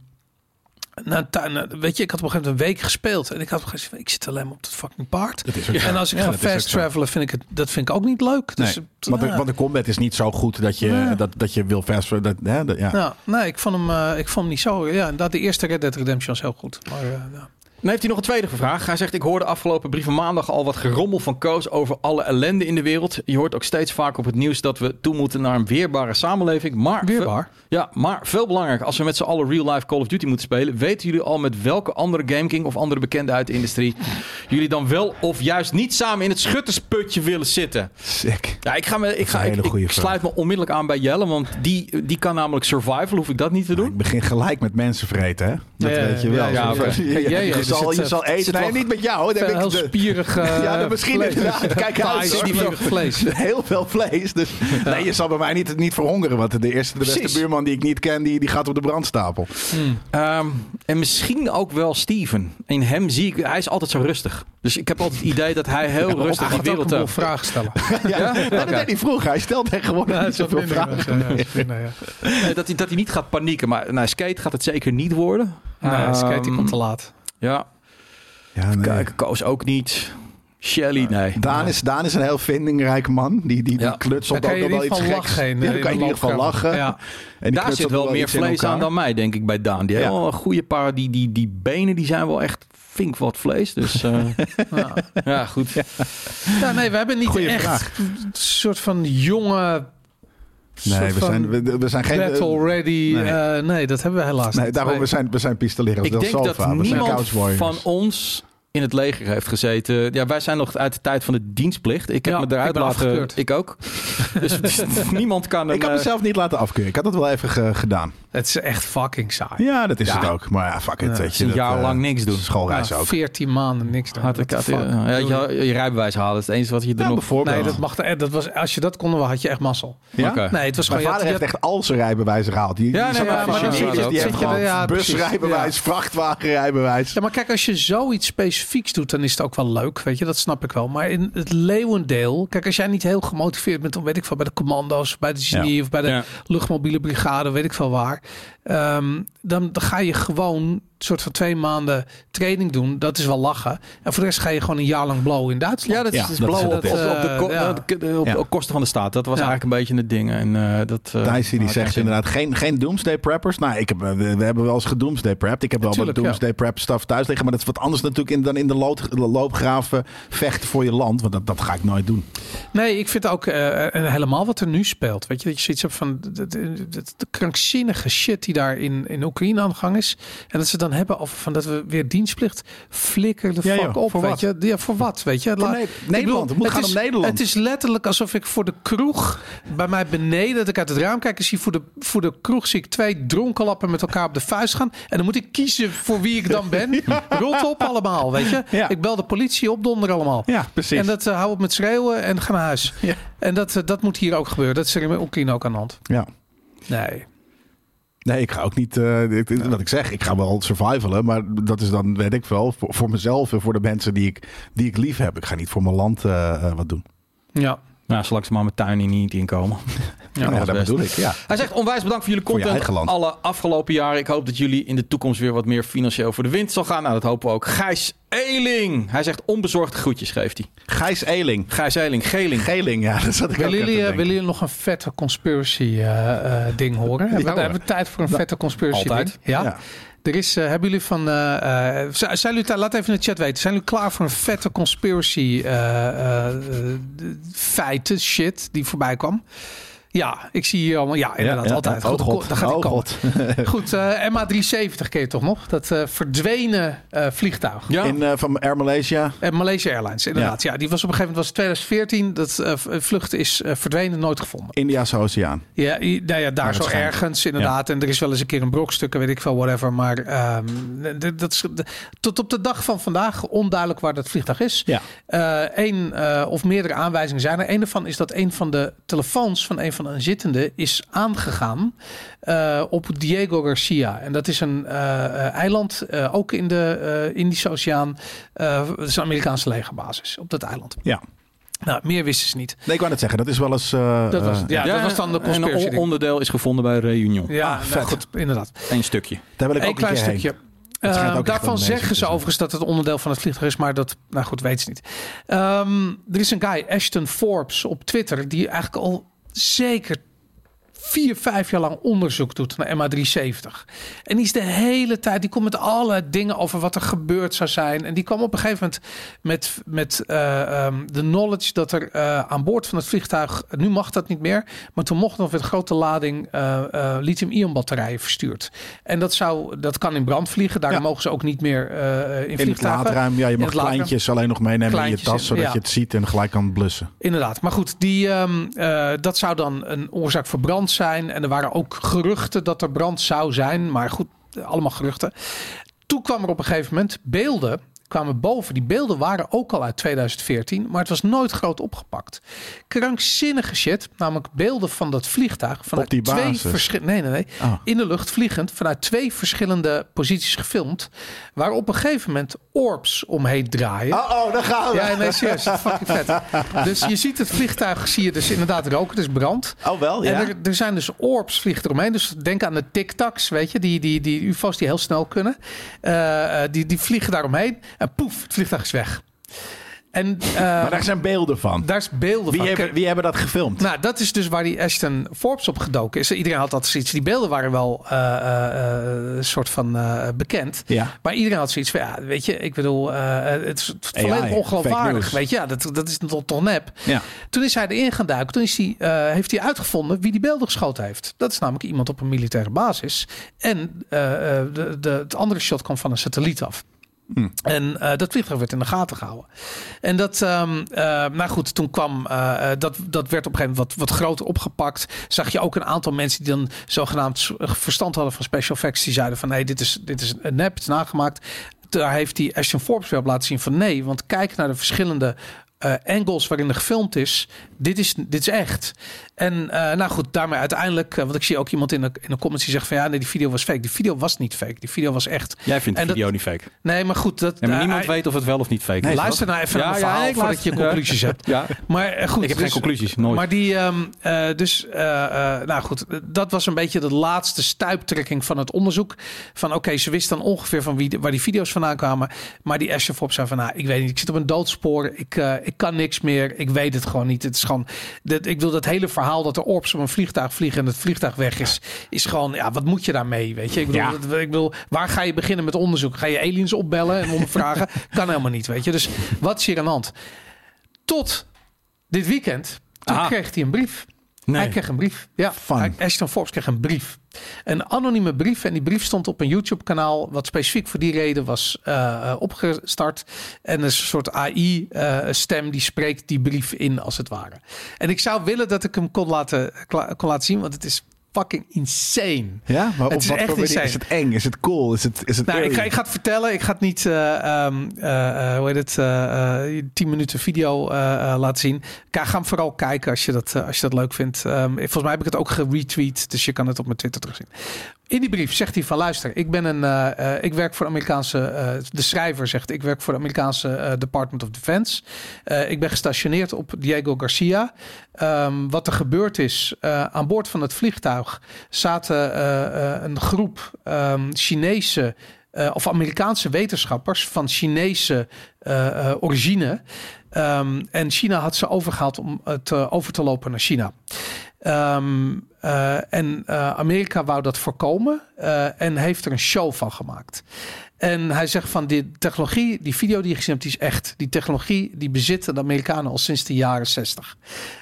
Nou, nou, weet je, ik had op een gegeven moment een week gespeeld en ik had op een gegeven moment, ik zit alleen maar op dat fucking paard. Dat is ook, en als ik ja, ga fast travelen, vind ik het, dat vind ik ook niet leuk. Dus, nee, want, de, want de combat is niet zo goed dat je, ja. dat, dat je wil fast dat, hè, dat, ja. Nou, nee, ik vond hem, uh, ik vond hem niet zo. Ja, dat de eerste Red Dead Redemption was heel goed. Maar, uh, ja. Dan heeft hij nog een tweede vraag. Hij zegt, ik hoorde afgelopen brieven maandag al wat gerommel van Koos over alle ellende in de wereld. Je hoort ook steeds vaker op het nieuws dat we toe moeten naar een weerbare samenleving. Maar Weerbaar? Veel, ja, maar veel belangrijker, als we met z'n allen real-life Call of Duty moeten spelen, weten jullie al met welke andere GameKing of andere bekenden uit de industrie jullie dan wel of juist niet samen in het schuttersputje willen zitten? Sick. Ja, ik, ga me, ik, ga, ik, ik, ik sluit me onmiddellijk aan bij Jelle, want die, die kan namelijk survival. Hoef ik dat niet te doen? Nou, ik begin gelijk met mensen vreten, hè? Dat ja, weet je wel. Ja, ja, okay. je, je, je, je, zal, je zal eten. Nee, niet met jou. Heel, heel spierig uh, ja, dan misschien vlees. inderdaad. Kijk uit. Spierig vlees. Heel veel vlees. Dus ja. Nee, je zal bij mij niet, niet verhongeren. Want de eerste, de beste Precies. buurman die ik niet ken, die, die gaat op de brandstapel. Hmm. Um, en misschien ook wel Steven. In hem zie ik, hij is altijd zo rustig. Dus ik heb altijd het idee dat hij heel ja, rustig die wereld... Ik wil vragen stellen. ja, ja? ja? Okay. Dat deed hij vroeger. Hij stelt tegenwoordig ja, niet zoveel vragen. Ja, ja, vinden, ja. nee, dat, hij, dat hij niet gaat panieken. Maar nou, Skate gaat het zeker niet worden. Nee, um, Skate die komt te laat. Ja. Ja, nee. Kijk, Koos ook niet. Shelly, nee. Daan is, Daan is een heel vindingrijk man. Die, die, ja. die klutselt ook nog wel iets geks. Ja, dan kan je in ieder geval lachen. Ja. En daar zit wel meer vlees aan dan mij, denk ik, bij Daan. Die ja. hebben wel een goede paar... Die, die, die benen die zijn wel echt vink wat vlees. Dus uh, ja. ja, goed. Ja. ja, nee, we hebben niet Goeie echt vraag. Een soort van jonge... Nee, we zijn, we, we zijn geen... Battle ready. Nee, uh, nee dat hebben we helaas nee, niet. Daarom, nee. we zijn, we zijn pistoleren. Ik denk sofa. dat we niemand van ons in het leger heeft gezeten. Ja, wij zijn nog uit de tijd van de dienstplicht. Ik heb ja, me eruit laten... Afgekeurd. Ik ook. Dus, dus niemand kan... Een, ik heb mezelf niet laten afkeuren. Ik had het wel even ge- gedaan. Het is echt fucking saai. Ja, dat is ja. het ook. Maar ja, fuck it. Ja, je, een jaar uh, lang niks doen. Schoolreis ja, ook. veertien maanden niks doen. Had ik, had, ja, je, je rijbewijs halen. Dat is het enige wat je er ja, nog... Bijvoorbeeld. Nee, dat mag, dat was, als je dat kon, had je echt mazzel. Ja? Okay. Nee, het was Mijn gewoon, vader heeft echt al zijn rijbewijzen gehaald. Die, ja, die nee, ja, maar die, die, die, die heeft gewoon ja, busrijbewijs, ja. vrachtwagenrijbewijs. Ja, maar kijk, als je zoiets specifieks doet, dan is het ook wel leuk. Weet je, dat snap ik wel. Maar in het leeuwendeel, kijk, als jij niet heel gemotiveerd bent, dan weet ik veel, bij de commando's, bij de genie ja. of bij de ja. luchtmobiele brigade, weet ik veel waar. Um, dan, dan ga je gewoon een soort van twee maanden training doen. Dat is wel lachen. En voor de rest ga je gewoon een jaar lang blowen in Duitsland. Ja, dat is, ja, is dat blowen op, is op, op, de, ko- ja. de, op, ja. op kosten van de staat. Dat was ja. eigenlijk een beetje het ding. En, uh, dat, uh, Dicey die zegt inderdaad geen, geen doomsday preppers. Nou, ik heb, we, we hebben wel eens gedoomsday prepped. Ik heb wel wat doomsday ja. prep stuff thuis liggen. Maar dat is wat anders natuurlijk in, dan in de lood, loopgraven vechten voor je land. Want dat, dat ga ik nooit doen. Nee, ik vind ook uh, helemaal wat er nu speelt. Weet je, dat je zoiets hebt van de, de, de, de krankzinnige shit die daar in, in Oekraïne aan de gang is. En dat ze dan hebben over van dat we weer dienstplicht flikker de ja, fuck joh, op. Voor weet wat? je? Ja, voor wat? Weet je? Voor ne- Nederland. Het moet het gaan is, om Nederland. Het is letterlijk alsof ik voor de kroeg bij mij beneden, dat ik uit het raam kijk en zie voor de, voor de kroeg zie ik twee dronkenlappen met elkaar op de vuist gaan. En dan moet ik kiezen voor wie ik dan ben. Ja. Rot op allemaal, weet je? Ja. Ik bel de politie op, donder allemaal. Ja, precies. En dat uh, hou op met schreeuwen en ga naar huis. Ja. En dat, uh, dat moet hier ook gebeuren. Dat is er in Oekraïne ook aan de hand. Ja. Nee. Nee, ik ga ook niet, uh, ik, wat ik zeg, ik ga wel survivalen. Maar dat is dan, weet ik wel, voor, voor mezelf en voor de mensen die ik, die ik lief heb. Ik ga niet voor mijn land uh, uh, wat doen. Ja. Nou, zolang ze maar mijn tuin hier niet inkomen. Ja, ja dat bedoel ik, ja. Hij zegt onwijs bedankt voor jullie content voor alle afgelopen jaren. Ik hoop dat jullie in de toekomst weer wat meer financieel voor de wind zal gaan. Nou, dat hopen we ook. Gijs Eeling. Hij zegt onbezorgde groetjes, schreef hij. Gijs Eeling. Gijs Eeling. Geling. Geling, ja. Dat zat ik willen, ook jullie, willen jullie nog een vette conspiracy uh, uh, ding horen? Ja, hebben, we, hebben we tijd voor een vette conspiracy Altijd. ding? Ja. ja. Er is, uh, hebben jullie van, uh, uh, zijn jullie, laat even in de chat weten, zijn jullie klaar voor een vette conspiracy uh, uh, uh, feiten, shit, die voorbij kwam? Ja, ik zie hier allemaal, ja inderdaad, ja, ja, altijd. Oh, goed, God. daar gaat oh, God. Goed, uh, M H driehonderdzeventig ken je toch nog? Dat uh, verdwenen uh, vliegtuig. Ja. In, uh, van Air Malaysia. Uh, Malaysia Airlines, inderdaad. Ja. ja, die was op een gegeven moment, was twintig veertien. Dat uh, vlucht is uh, verdwenen, nooit gevonden. Indiase Oceaan. Ja, i- nou ja daar zo ergens, inderdaad. Ja. En er is wel eens een keer een brokstukken, weet ik veel, whatever. Maar um, dat is, de, tot op de dag van vandaag onduidelijk waar dat vliegtuig is. Ja. Eén uh, uh, of meerdere aanwijzingen zijn er. Een daarvan is dat een van de telefoons van een van de inzittenden is aangegaan uh, op Diego Garcia. En dat is een uh, uh, eiland, uh, ook in de uh, Indische Oceaan. Uh, dat is een Amerikaanse legerbasis op dat eiland. Ja. Nou, meer wisten ze niet. Nee, ik wou net zeggen, dat is wel eens... Uh, dat was, ja, ja, dat was dan de conspiracy. Een onderdeel is gevonden bij Réunion. Ja, ah, nou, goed, inderdaad. Eén stukje. Daar wil ik Eén ook klein een keer stukje. Uh, daarvan zeggen ze overigens dat het onderdeel van het vliegtuig is, maar dat, nou goed, weet ze niet. Um, er is een guy, Ashton Forbes, op Twitter, die eigenlijk al zeker vier, vijf jaar lang onderzoek doet naar M H driehonderdzeventig. En die is de hele tijd, die komt met alle dingen over wat er gebeurd zou zijn. En die kwam op een gegeven moment met, met uh, um, de knowledge dat er uh, aan boord van het vliegtuig, nu mag dat niet meer, maar toen mocht nog weer een grote lading uh, uh, lithium-ion batterijen verstuurd. En dat zou, dat kan in brand vliegen. Daarom ja. mogen ze ook niet meer uh, in, in vliegtuigen. In het laadruim, ja, je mag kleintjes alleen nog meenemen kleintjes in je tas, zodat ja. je het ziet en gelijk kan blussen. Inderdaad, maar goed, die, um, uh, dat zou dan een oorzaak voor brand zijn. En er waren ook geruchten dat er brand zou zijn. Maar goed, allemaal geruchten. Toen kwam er op een gegeven moment beelden kwamen boven. Die beelden waren ook al uit tweeduizend veertien, maar het was nooit groot opgepakt. Krankzinnige shit, namelijk beelden van dat vliegtuig vanuit die twee basis. verschillende, nee, nee, nee, oh. in de lucht vliegend vanuit twee verschillende posities gefilmd, waar op een gegeven moment orbs omheen draaien. Oh, oh, daar gaan we. Ja, nee, serieus, fucking vet. Dus je ziet het vliegtuig, zie je dus inderdaad roken, dus brand. Oh, wel, ja. En er, er zijn dus orbs vliegen eromheen. Dus denk aan de tic-tacs, weet je, die, die, die U F O's die heel snel kunnen. Uh, die, die vliegen daaromheen en poef, het vliegtuig is weg. En, uh, maar daar zijn beelden van. Daar is beelden wie van. Hebben, wie hebben dat gefilmd? Nou, dat is dus waar die Ashton Forbes op gedoken is. Iedereen had dat zoiets. Die beelden waren wel een uh, uh, soort van uh, bekend. Ja. Maar iedereen had zoiets van, ja, weet je, ik bedoel, uh, het is volledig ongeloofwaardig. Weet je, ja, dat, dat is toch, toch nep. Ja. Toen is hij erin gaan duiken. Toen is hij, uh, heeft hij uitgevonden wie die beelden geschoten heeft. Dat is namelijk iemand op een militaire basis. En uh, de, de, het andere shot kwam van een satelliet af. Hmm. En uh, dat vliegtuig werd in de gaten gehouden. En dat, um, uh, nou goed, toen kwam, uh, dat, dat werd op een gegeven moment wat, wat groter opgepakt. Zag je ook een aantal mensen die dan zogenaamd verstand hadden van special effects. Die zeiden van nee, dit is, dit is een nep, het is nagemaakt. Daar heeft die Ashton Forbes weer op laten zien van nee, want kijk naar de verschillende Uh, angles waarin er gefilmd is. Dit is, dit is echt. En uh, nou goed, daarmee uiteindelijk... Uh, want ik zie ook iemand in de, in de comments die zegt van ja, nee, die video was fake. Die video was niet fake. Die video was echt. Jij vindt de video dat, niet fake. Nee, maar goed. Dat, ja, maar uh, niemand hij, weet of het wel of niet fake nee, is. Luister nou even ja, naar mijn ja, verhaal ik voordat je conclusies hebt. Ja. Maar uh, goed. Ik heb dus, geen conclusies, nooit. Maar die, um, uh, dus, uh, uh, nou goed. Dat was een beetje de laatste stuiptrekking van het onderzoek. Van oké, okay, ze wist dan ongeveer van wie, waar die video's vandaan kwamen. Maar die Ashton Forbes zei van nou, ik weet niet. Ik zit op een doodspoor. Ik, uh, ik kan niks meer. Ik weet het gewoon niet. Het is gewoon, dat, ik wil dat hele verhaal dat er orbs op een vliegtuig vliegen en het vliegtuig weg is, is gewoon, ja, wat moet je daarmee, weet je? Ik bedoel, ja. dat, ik bedoel, waar ga je beginnen met onderzoek? Ga je aliens opbellen en ondervragen? Kan helemaal niet, weet je? Dus wat is hier aan de hand? Tot dit weekend, toen Aha. kreeg hij een brief. Nee. Hij kreeg een brief. Ja, hij, Ashton Forbes kreeg een brief. Een anonieme brief. En die brief stond op een YouTube-kanaal... wat specifiek voor die reden was uh, opgestart. En een soort A I-stem uh, die spreekt die brief in, als het ware. En ik zou willen dat ik hem kon laten, kon laten zien... want het is fucking insane. Ja, maar het is wat echt insane. Is het eng? Is het cool? Is het, is het nou, ik, ga, ik ga het vertellen. Ik ga het niet uh, um, uh, hoe heet het, uh, uh, tien minuten video uh, uh, laten zien. Ga hem vooral kijken als je dat, uh, als je dat leuk vindt. Um, volgens mij heb ik het ook geretweet, dus je kan het op mijn Twitter terugzien. In die brief zegt hij van luister, ik ben een, uh, uh, ik werk voor de Amerikaanse, uh, de schrijver zegt, ik werk voor de Amerikaanse uh, Department of Defense. Uh, ik ben gestationeerd op Diego Garcia. Um, wat er gebeurd is, uh, aan boord van het vliegtuig zaten uh, uh, een groep um, Chinese uh, of Amerikaanse wetenschappers van Chinese uh, uh, origine. Um, en China had ze overgehaald om het uh, over te lopen naar China. Um, uh, en uh, Amerika wou dat voorkomen uh, en heeft er een show van gemaakt. En hij zegt van die technologie, die video die je gezien hebt, die is echt. Die technologie die bezitten de Amerikanen al sinds de jaren zestig.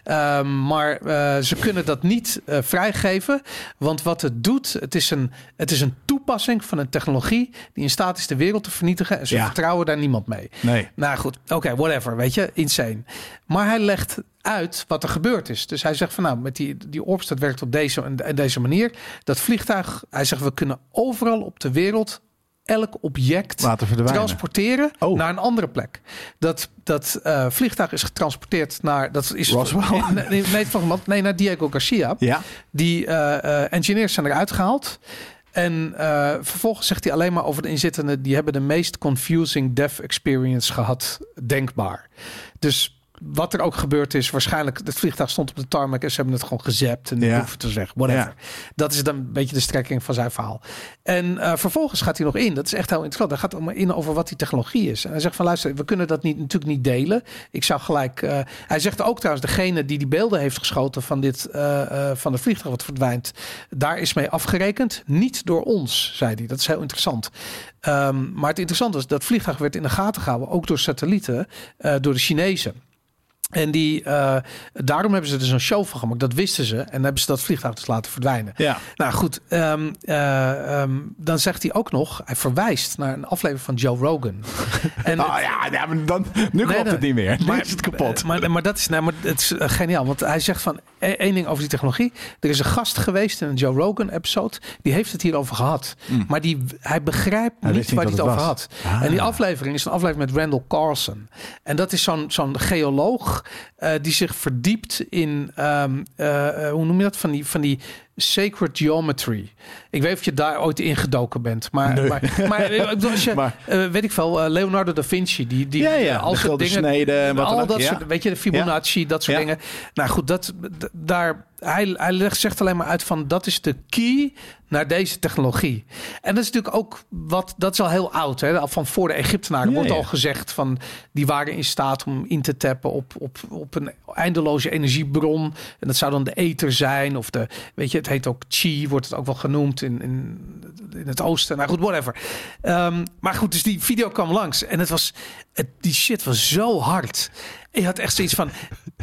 Um, maar uh, ze kunnen dat niet uh, vrijgeven. Want wat het doet, het is, een, het is een toepassing van een technologie die in staat is de wereld te vernietigen. En ze ja. vertrouwen daar niemand mee. Nee. Nou goed, oké, okay, whatever, weet je, insane. Maar hij legt uit wat er gebeurd is. Dus hij zegt van nou, met die, die orbs, dat werkt op deze en deze manier. Dat vliegtuig, hij zegt we kunnen overal op de wereld elk object transporteren oh. naar een andere plek. Dat, dat uh, vliegtuig is getransporteerd naar... Dat is Roswell? Nee, nee, nee, naar Diego Garcia. Ja. Die uh, uh, engineers zijn eruit gehaald. En uh, vervolgens zegt hij alleen maar over de inzittenden... die hebben de meest confusing death experience gehad denkbaar. Dus wat er ook gebeurd is, waarschijnlijk het vliegtuig stond op de tarmac en ze hebben het gewoon gezapt en ja. hoeven te zeggen, whatever. Ja. Dat is dan een beetje de strekking van zijn verhaal. En uh, vervolgens gaat hij nog in. Dat is echt heel interessant. Hij gaat allemaal in over wat die technologie is. En hij zegt van luister, we kunnen dat niet, natuurlijk niet delen. Ik zou gelijk. Uh, hij zegt ook trouwens, degene die die beelden heeft geschoten van dit uh, uh, van de vliegtuig wat verdwijnt, daar is mee afgerekend. Niet door ons, zei hij. Dat is heel interessant. Um, maar het interessante is dat vliegtuig werd in de gaten gehouden, ook door satellieten, uh, door de Chinezen. En die, uh, daarom hebben ze er dus een show van gemaakt. Dat wisten ze. En hebben ze dat vliegtuig dus laten verdwijnen. Ja. Nou goed, um, uh, um, dan zegt hij ook nog... Hij verwijst naar een aflevering van Joe Rogan. En, oh ja, ja maar dan, nu nee, klopt het niet meer. Maar, nu is het kapot. Maar, maar, maar dat is, nou, maar het is uh, geniaal. Want hij zegt van één ding over die technologie. Er is een gast geweest in een Joe Rogan episode. Die heeft het hierover gehad. Mm. Maar die, hij begrijpt hij niet waar hij het, het over had. Ah. En die aflevering is een aflevering met Randall Carlson. En dat is zo'n, zo'n geoloog... Uh, die zich verdiept in, um, uh, hoe noem je dat, van die, van die sacred geometry. Ik weet of je daar ooit ingedoken bent. Maar, nee. maar, maar als je, maar, uh, weet ik veel, uh, Leonardo da Vinci. Die, die, ja, ja. Uh, als de dingen, sneden, wat al dat, dat ja. soort, weet je, de Fibonacci, ja. dat soort ja. dingen. Nou goed, dat, d- daar, hij, hij legt, zegt alleen maar uit van, dat is de key naar deze technologie. En dat is natuurlijk ook wat, dat is al heel oud, hè? Van voor de Egyptenaren ja, wordt ja. al gezegd van, die waren in staat om in te tappen op, op, op een eindeloze energiebron. En dat zou dan de ether zijn, of de, weet je, het heet ook chi, wordt het ook wel genoemd in, in, in het oosten. Nou goed, whatever. Um, maar goed, dus die video kwam langs en het was, het, die shit was zo hard. En je had echt zoiets van,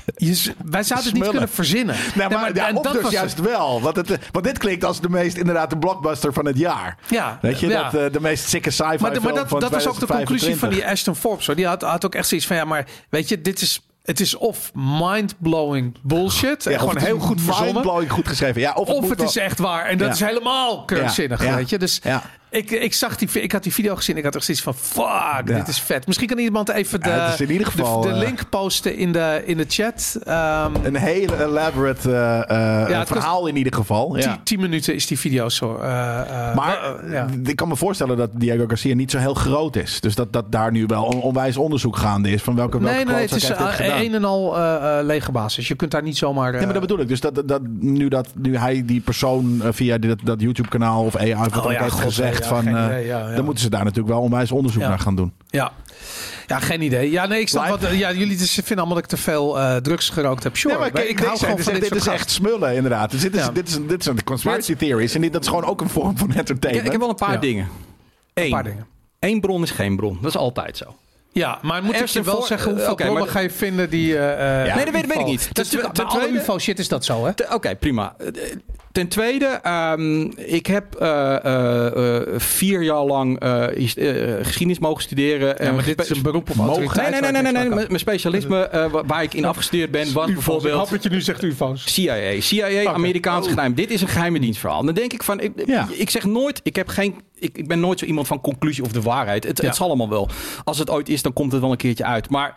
Je, wij zouden het niet kunnen verzinnen. Nee, maar, nee, maar ja, en of dat dus was juist het. wel. Want, het, want dit klinkt als de meest, inderdaad, de blockbuster van het jaar. Ja. Weet je, ja. dat, uh, de meest sikke sci-fi maar, film maar dat, van dat was ook de conclusie van die Ashton Forbes. Hoor. Die had, had ook echt zoiets van, ja, maar weet je, dit is... Het is of mind-blowing bullshit. Ja, en gewoon heel goed verzonnen. Mind-blowing goed geschreven. Ja, of het, of het wel... is echt waar. En dat ja. is helemaal krankzinnig, ja. weet je. Dus ja. ik, ik, zag die, ik had die video gezien. Ik had echt zoiets van, fuck, ja. dit is vet. Misschien kan iemand even de, ja, in ieder geval, de, de link posten in de, in de chat. Um, een hele elaborate uh, uh, ja, verhaal in ieder geval. Ja. Tien, tien minuten is die video zo. Uh, uh, maar uh, ja. ik kan me voorstellen dat Diego Garcia niet zo heel groot is. Dus dat, dat daar nu wel een onwijs onderzoek gaande is. Van welke, welke nee, nee, het is uh, een en al uh, uh, lege basis. Je kunt daar niet zomaar... Uh... Ja, maar dat bedoel ik. Dus dat, dat, nu, dat, nu hij die persoon uh, via dat, dat YouTube-kanaal of A I wat oh, ja, heeft God, gezegd... Ja, van, uh, idee, ja, ja. dan moeten ze daar natuurlijk wel onwijs onderzoek ja. naar gaan doen. Ja. Ja, geen idee. Ja, nee, ik snap wat. Ja, jullie dus vinden allemaal dat ik te veel uh, drugs gerookt heb. Sure. Nee, maar kijk, ik hou gewoon van dit, dit, dit is echt smullen, inderdaad. Dus dit, is, ja. dit, is, dit is een conspiracy theories. En dit, dat is gewoon ook een vorm van entertainment. Ik, ik heb wel een paar ja. dingen. Eén. Een paar dingen. Eén bron is geen bron. Dat is altijd zo. Ja, maar moet ik je wel voor, zeggen hoeveel uh, okay, bronnen ga je vinden die... Uh, ja. Nee, dat weet, weet ik niet. Dat is natuurlijk, bij alle U F O-shit is dat zo, hè? Oké, okay, prima. Ten tweede, um, ik heb uh, uh, uh, vier jaar lang uh, his, uh, geschiedenis mogen studeren. Ja, maar dit is een beroep of autoriteit. Nee, nee, nee, nee, nee, nee. Mijn specialisme uh, waar ik in afgestudeerd ben was bijvoorbeeld... Ik hoop dat je nu zegt U F O's. C I A. C I A, okay. Amerikaans oh. geheim. Dit is een geheime dienstverhaal. Dan denk ik van... Ik, ja. ik zeg nooit... Ik heb geen... Ik, ik ben nooit zo iemand van conclusie of de waarheid. Het, ja. het zal allemaal wel. Als het ooit is, dan komt het wel een keertje uit. Maar...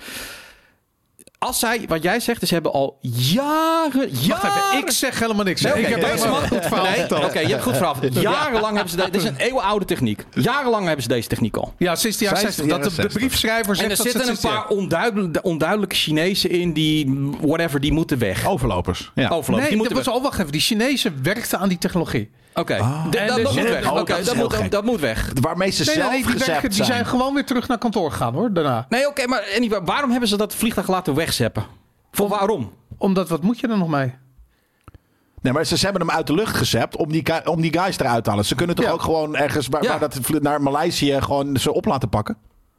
Als zij, wat jij zegt, is hebben al jaren, jaren... Even, ik zeg helemaal niks. Nee, okay, ik heb deze helemaal goed verhaal. Nee, Oké, okay, je hebt goed verhaal. Jarenlang hebben ze... De, dit is een eeuwenoude techniek. Jarenlang hebben ze deze techniek al. Ja, sinds de jaren zestig. Dat de, de briefschrijver zegt en er dat zitten een paar onduidelijke, onduidelijke Chinezen in die... Whatever, die moeten weg. Overlopers. Ja. Overlopers, nee, die moeten dat was al wacht even. Die Chinezen werkten aan die technologie. Oké, okay. oh. dat, dat, moet weg. Oh, okay, dat, dat, moet, dat moet weg. Waarmee ze nee, zelf nee, nee, die, werken, die zijn gewoon weer terug naar kantoor gegaan, hoor, daarna. Nee, oké, okay, maar anyway, waarom hebben ze dat vliegtuig laten wegzeppen? Voor waarom? Omdat, wat moet je er nog mee? Nee, maar ze, ze hebben hem uit de lucht gezept om die, om die guys eruit te halen. Ze kunnen toch ja. ook gewoon ergens waar, ja. waar dat, naar Maleisië gewoon ze op laten pakken?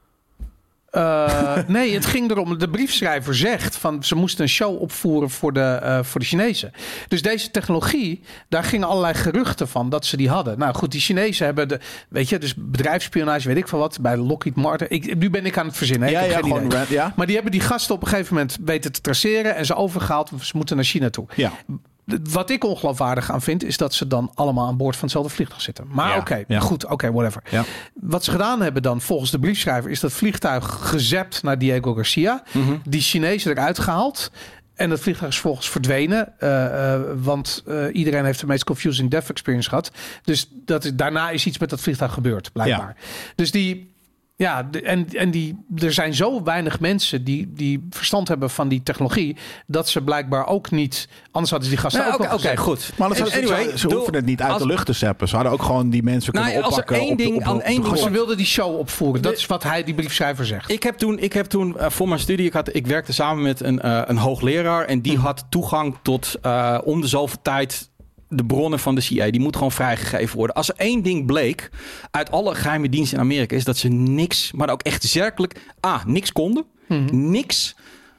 Uh, nee, het ging erom. De briefschrijver zegt van ze moesten een show opvoeren voor de, uh, voor de Chinezen. Dus deze technologie, daar gingen allerlei geruchten van dat ze die hadden. Nou goed, die Chinezen hebben de, weet je, dus bedrijfsspionage, weet ik veel wat, bij Lockheed Martin. Ik, nu ben ik aan het verzinnen. Ja, ik heb ja, geen idee. Rand, ja. Maar die hebben die gasten op een gegeven moment weten te traceren en ze overgehaald. Ze moeten naar China toe. Ja. Wat ik ongeloofwaardig aan vind, is dat ze dan allemaal aan boord van hetzelfde vliegtuig zitten. Maar ja, oké, okay, ja. goed, oké, okay, whatever. Ja. Wat ze gedaan hebben dan, volgens de briefschrijver, is dat vliegtuig gezept naar Diego Garcia. Mm-hmm. Die Chinezen eruit gehaald. En dat vliegtuig is volgens verdwenen. Uh, uh, want uh, iedereen heeft de meest confusing death experience gehad. Dus dat is, daarna is iets met dat vliegtuig gebeurd, blijkbaar. Ja. Dus die... Ja, de, en, en die, er zijn zo weinig mensen die, die verstand hebben van die technologie, dat ze blijkbaar ook niet... Anders hadden ze die gasten nee, ook Oké, okay, okay, goed. Maar anyway, anyway, ze, ze hoeven het niet uit als, de lucht te zeppen. Ze hadden ook gewoon die mensen kunnen nou, oppakken. Als er één ding, op, op, op, één ding ze wilden die show opvoeren. Dat is wat hij, die briefschrijver, zegt. Ik heb toen, ik heb toen uh, voor mijn studie... Ik, had, ik werkte samen met een, uh, een hoogleraar en die hm. had toegang tot uh, om de zoveel tijd... de bronnen van de C I A, die moet gewoon vrijgegeven worden. Als er één ding bleek uit alle geheime diensten in Amerika, is dat ze niks, maar ook echt werkelijk, ah, niks konden. Mm-hmm. Niks.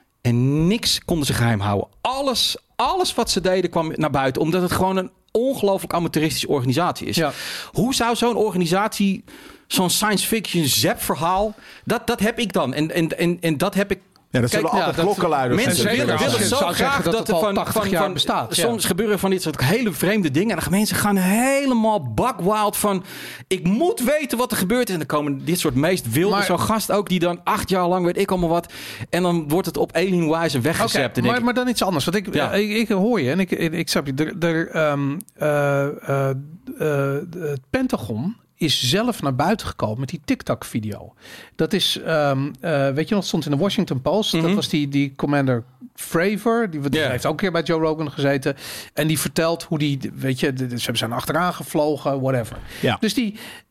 En niks konden ze geheim houden. Alles, alles wat ze deden kwam naar buiten, omdat het gewoon een ongelooflijk amateuristische organisatie is. Ja. Hoe zou zo'n organisatie, zo'n science fiction zap verhaal, dat, dat heb ik dan. En, en, en, en dat heb ik Ja, dat zullen Kijk, altijd ja, klokkenluiders. Mensen willen, willen zo graag dat, dat er van, tachtig van, jaar van bestaat. Ja. Soms gebeuren van dit soort hele vreemde dingen. En dan mensen gaan helemaal buckwild van... Ik moet weten wat er gebeurt. En dan komen dit soort meest wilde... Maar, zo'n gast ook die dan acht jaar lang weet ik allemaal wat. En dan wordt het op alien wijze weggezept. Okay, maar, maar dan iets anders. Want ik, ja. ik, ik hoor je en ik, ik, ik snap je. Er, er, um, uh, uh, uh, het Pentagon... is zelf naar buiten gekomen met die TikTok-video. Dat is, um, uh, weet je nog, stond in de Washington Post. Mm-hmm. Dat was die, die Commander Fravor. Die, die yeah. heeft ook een keer bij Joe Rogan gezeten. En die vertelt hoe die, weet je, ze zijn achteraan gevlogen, whatever. Ja. Dus die...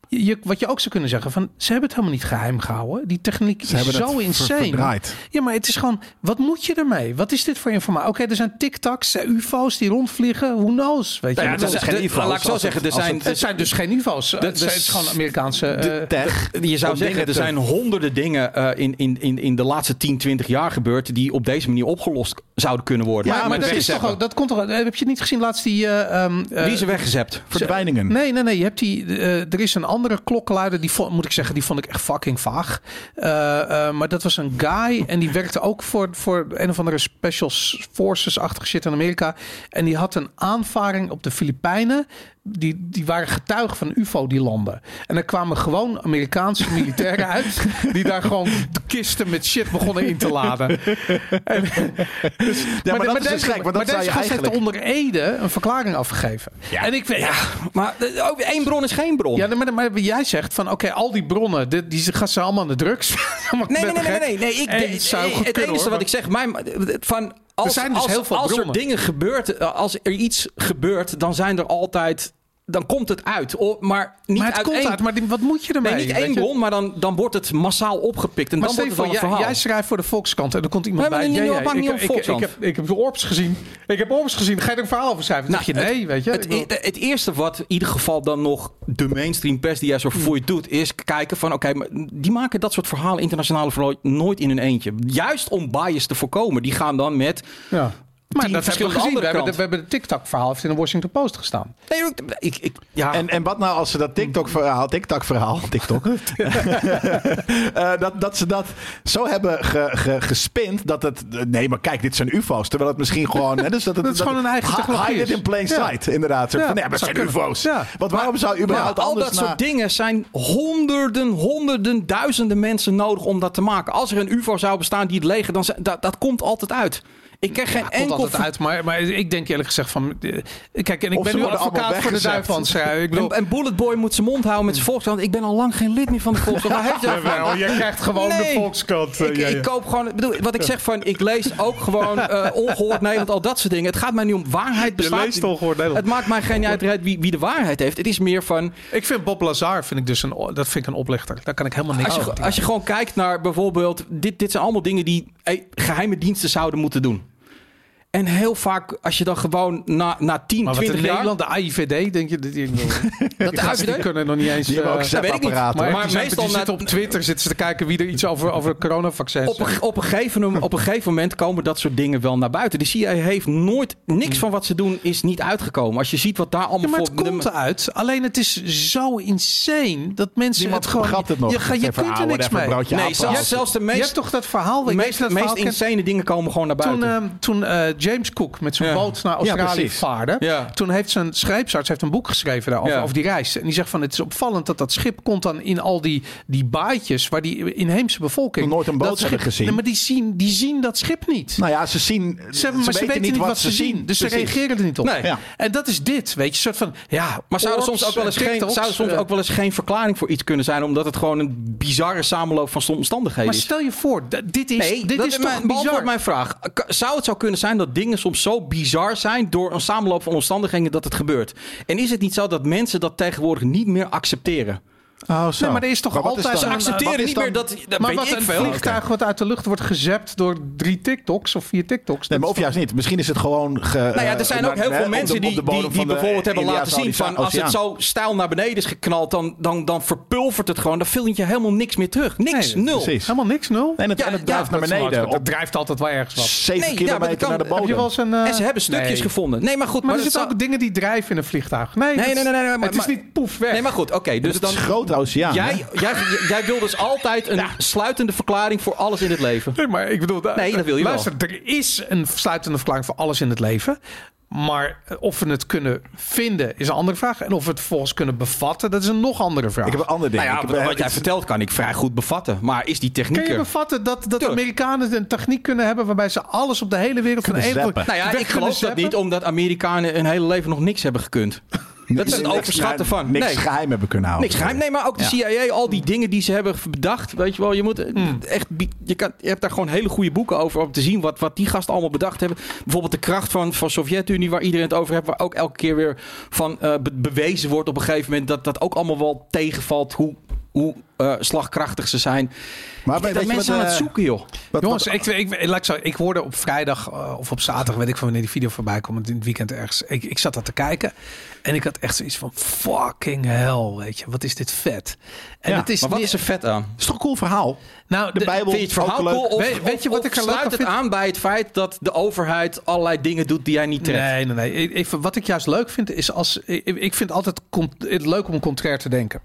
je, wat je ook zou kunnen zeggen, van ze hebben het helemaal niet geheim gehouden. Die techniek ze is zo insane. Verdraaid. Ja, maar het is gewoon, wat moet je ermee? Wat is dit voor informatie? Oké, okay, er zijn tic-tacs, U F O's die rondvliegen. Who knows? Weet je? Nou ja, dat is geen U F O's. Laat ik zo zeggen, er zijn, het, het zijn dus geen U F O's. Het is dus gewoon Amerikaanse uh, tech. Je zou zeggen, er zijn honderden dingen uh, in, in, in, in de laatste tien, twintig jaar gebeurd die op deze manier opgelost zouden kunnen worden. Ja, maar, maar dat, is toch ook, dat komt toch. Heb je niet gezien laatst die? Uh, um, uh, die is er weggezept. Verdwijningen. Nee, nee, nee. Je hebt die. Uh, er is een andere klokkenluider. Die vond, moet ik zeggen, die vond ik echt fucking vaag. Uh, uh, maar dat was een guy en die werkte ook voor voor een of andere special forces-achtige shit in Amerika. En die had een aanvaring op de Filipijnen. Die, die waren getuigen van U F O die landen. En er kwamen gewoon Amerikaanse militairen uit. Die daar gewoon de kisten met shit begonnen in te laden. En, dus, ja, maar, maar dat de, is dus gek. Want maar dat deze gast eigenlijk... heeft onder Ede een verklaring afgegeven. Ja. En ik weet, ja, maar ook één bron is geen bron. Ja, maar, maar jij zegt van oké, okay, al die bronnen, die, die gaan ze allemaal aan de drugs. nee, nee, nee, nee, nee, nee. Ik, hey, het zou goed het kunnen, enige hoor. wat ik zeg, mijn, van als, er zijn dus als, heel veel als bronnen. er dingen gebeurt, als er iets gebeurt, dan zijn er altijd. Dan komt het uit. Maar niet maar het uit komt één, uit, maar die, wat moet je ermee? Nee, niet één bron, maar dan, dan wordt het massaal opgepikt. En maar dan wordt het voor, wel een verhaal. Jij schrijft voor de Volkskrant en er komt iemand nee, bij. Nee, ja, ja, ja, niet ik, op ik, ik, ik, heb, ik heb de Orbs gezien. Ik heb Orbs gezien. Ga je er een verhaal over schrijven? Dan nou, zeg je nee, het, weet je. Het, het, het eerste wat in ieder geval dan nog de mainstream pers die jij zo voor je doet, is kijken van oké, okay, die maken dat soort verhalen, internationale verhalen, nooit in hun eentje. Juist om bias te voorkomen. Die gaan dan met... Ja. Maar dat hebben we gezien. We hebben, de, we hebben de TikTok-verhaal heeft in de Washington Post gestaan. Nee, ik, ik, ja. en, en wat nou als ze dat TikTok-verhaal, TikTok-verhaal, TikTok, uh, dat, dat ze dat zo hebben ge, ge, gespind dat het, nee, maar kijk, dit zijn U F O's, terwijl het misschien gewoon, hè, dus dat het dat is dat gewoon een eigen technologie. Hide it in plain sight, ja. inderdaad. Ja, van, nee, maar het zijn U F O's. Ja. Want waarom zou überhaupt ja, al anders dat na... soort dingen zijn honderden, honderden, duizenden mensen nodig om dat te maken. Als er een U F O zou bestaan die het leger, dan dat, dat komt altijd uit. Ik krijg geen ja, enkel... komt altijd uit, maar, maar ik denk eerlijk gezegd van... Kijk, en ik of ben nu advocaat voor de duivels. Ik bedoel... En, en Bullet Boy moet zijn mond houden met zijn Volkskrant. Ik ben al lang geen lid meer van de Volkskrant. Waar heeft je ja, je krijgt gewoon nee, de Volkskrant. Ik, ja, ja. ik koop gewoon... Bedoel, wat ik zeg van... Ik lees ook gewoon uh, Ongehoord Nederland, al dat soort dingen. Het gaat mij niet om waarheid bestaat. Je leest Ongehoord Nederland. Het maakt mij geen uit wie, wie de waarheid heeft. Het is meer van... Ik vind Bob Lazar vind ik dus een, dat vind ik een oplichter. Daar kan ik helemaal niks als je, over. Als je gewoon kijkt naar bijvoorbeeld... Dit, dit zijn allemaal dingen die hey, geheime diensten zouden moeten doen. En heel vaak, als je dan gewoon na, na tien, maar twintig in jaar... Nederland, de A I V D, denk je... Dat die, dat de A I V D? Die kunnen nog niet eens... Die hebben ook uh, zetapparaten. Maar, maar die, zijn, meestal die zitten op Twitter zitten ze te kijken wie er iets over, over coronavaccins... Op een, op, een gegeven, op een gegeven moment komen dat soort dingen wel naar buiten. De C I A heeft nooit... Niks van wat ze doen is niet uitgekomen. Als je ziet wat daar allemaal... Ja, maar voor, het komt eruit. Alleen het is zo insane dat mensen Niemand het gewoon... het nog. Je, je, je kunt er niks mee. Nee, zelfs, zelfs de meest... Je hebt toch dat verhaal... De meest, dat meest verhaal insane dingen komen gewoon naar buiten. Toen, uh, toen uh, James Cook met zijn ja. boot naar Australië ja, vaarde... Ja. Toen heeft zijn scheepsarts heeft een boek geschreven daarover, ja. over die reis. En die zegt van, het is opvallend dat dat schip komt dan in al die, die baaitjes... waar die inheemse bevolking... nooit een boot dat schip, hebben gezien. Nee, maar die zien, die zien dat schip niet. Nou ja, ze zien... Ze, hebben, maar ze, ze weten niet wat, wat ze zien. zien. Dus Precies. Ze reageren er niet op. Nee. Ja. En dat is dit, weet je. Een soort van, ja... Maar zou er soms ook wel eens, geen, zou er soms ook wel eens geen verklaring voor iets kunnen zijn... omdat het gewoon een bizarre samenloop van omstandigheden maar is? Maar stel je voor, dit is, nee, dit dat is is toch mijn, bizar? mijn vraag. Zou het zo kunnen zijn dat dingen soms zo bizar zijn... door een samenloop van omstandigheden dat het gebeurt? En is het niet zo dat mensen dat tegenwoordig niet meer accepteren? Oh, zo. Nee, maar er is toch maar altijd... Is ze accepteren niet dan, meer dat... dat maar weet wat ik een veel. vliegtuig wat uit de lucht wordt gezapt door drie TikToks of vier TikToks. Nee, maar of juist niet. Misschien is het gewoon... Ge, nou ja, er zijn ook heel veel uh, mensen die, die, die bijvoorbeeld hebben laten zien van... als het zo stijl naar beneden is geknald, dan, dan, dan verpulvert het gewoon. Dan vind je helemaal niks meer terug. Niks, nee, nul. Precies. Helemaal niks, nul? En het, ja, en het drijft ja, naar beneden. Het drijft altijd wel ergens wat. Zeven nee, kilometer ja, kan, naar de bodem. Heb je wel eens een, uh, en ze hebben stukjes nee. gevonden. Nee, maar goed. Maar, maar er zitten ook dingen die drijven in een vliegtuig. Nee, nee, nee, nee, nee, het is niet poef weg. Nee, maar goed. Oké, dus dan... Het is grote oceaan. Jij, jij, jij wil dus altijd een ja. sluitende verklaring voor alles in het leven. Nee, maar ik bedoel... Nee, dat wil je luister, wel. Er is een sluitende verklaring voor alles in het leven. Maar of we het kunnen vinden is een andere vraag. En of we het vervolgens kunnen bevatten, dat is een nog andere vraag. Ik heb een ander ding. Nou ja, ik wat heb, wat jij vertelt kan ik vrij goed bevatten. Maar is die techniek... Kun je bevatten dat, dat Amerikanen een techniek kunnen hebben... waarbij ze alles op de hele wereld... Kunnen van zappen. een nou ja, ik geloof dat niet, omdat Amerikanen hun hele leven nog niks hebben gekund. Dat is het overschatten van. Niks nee. geheim hebben kunnen houden. Niks geheim. Nee, maar ook de ja. C I A, al die dingen die ze hebben bedacht. Weet je wel, je moet mm. echt. Je, kan, je hebt daar gewoon hele goede boeken over om te zien wat, wat die gasten allemaal bedacht hebben. Bijvoorbeeld de kracht van, van Sovjet-Unie, waar iedereen het over heeft, waar ook elke keer weer van uh, be- bewezen wordt op een gegeven moment dat dat ook allemaal wel tegenvalt. Hoe. Hoe uh, slagkrachtig ze zijn. Maar ben, dat mensen wat, aan het zoeken, joh. Wat, Jongens, wat, ik, ik, ik, ik, ik hoorde op vrijdag uh, of op zaterdag, weet ik van wanneer die video voorbij komt, in het weekend ergens. Ik, ik zat dat te kijken en ik had echt zoiets van fucking hell, weet je. Wat is dit vet. En ja, het is maar wat is er vet aan? Het is toch een cool verhaal? Nou, de, de Bijbel. Vind je het verhaal cool? Of, weet, weet je wat of, ik er sluit het vind? aan bij het feit dat de overheid allerlei dingen doet die jij niet trekt? Nee, nee, nee. Ik, ik, wat ik juist leuk vind is als ik, ik vind altijd het leuk om contrair te denken.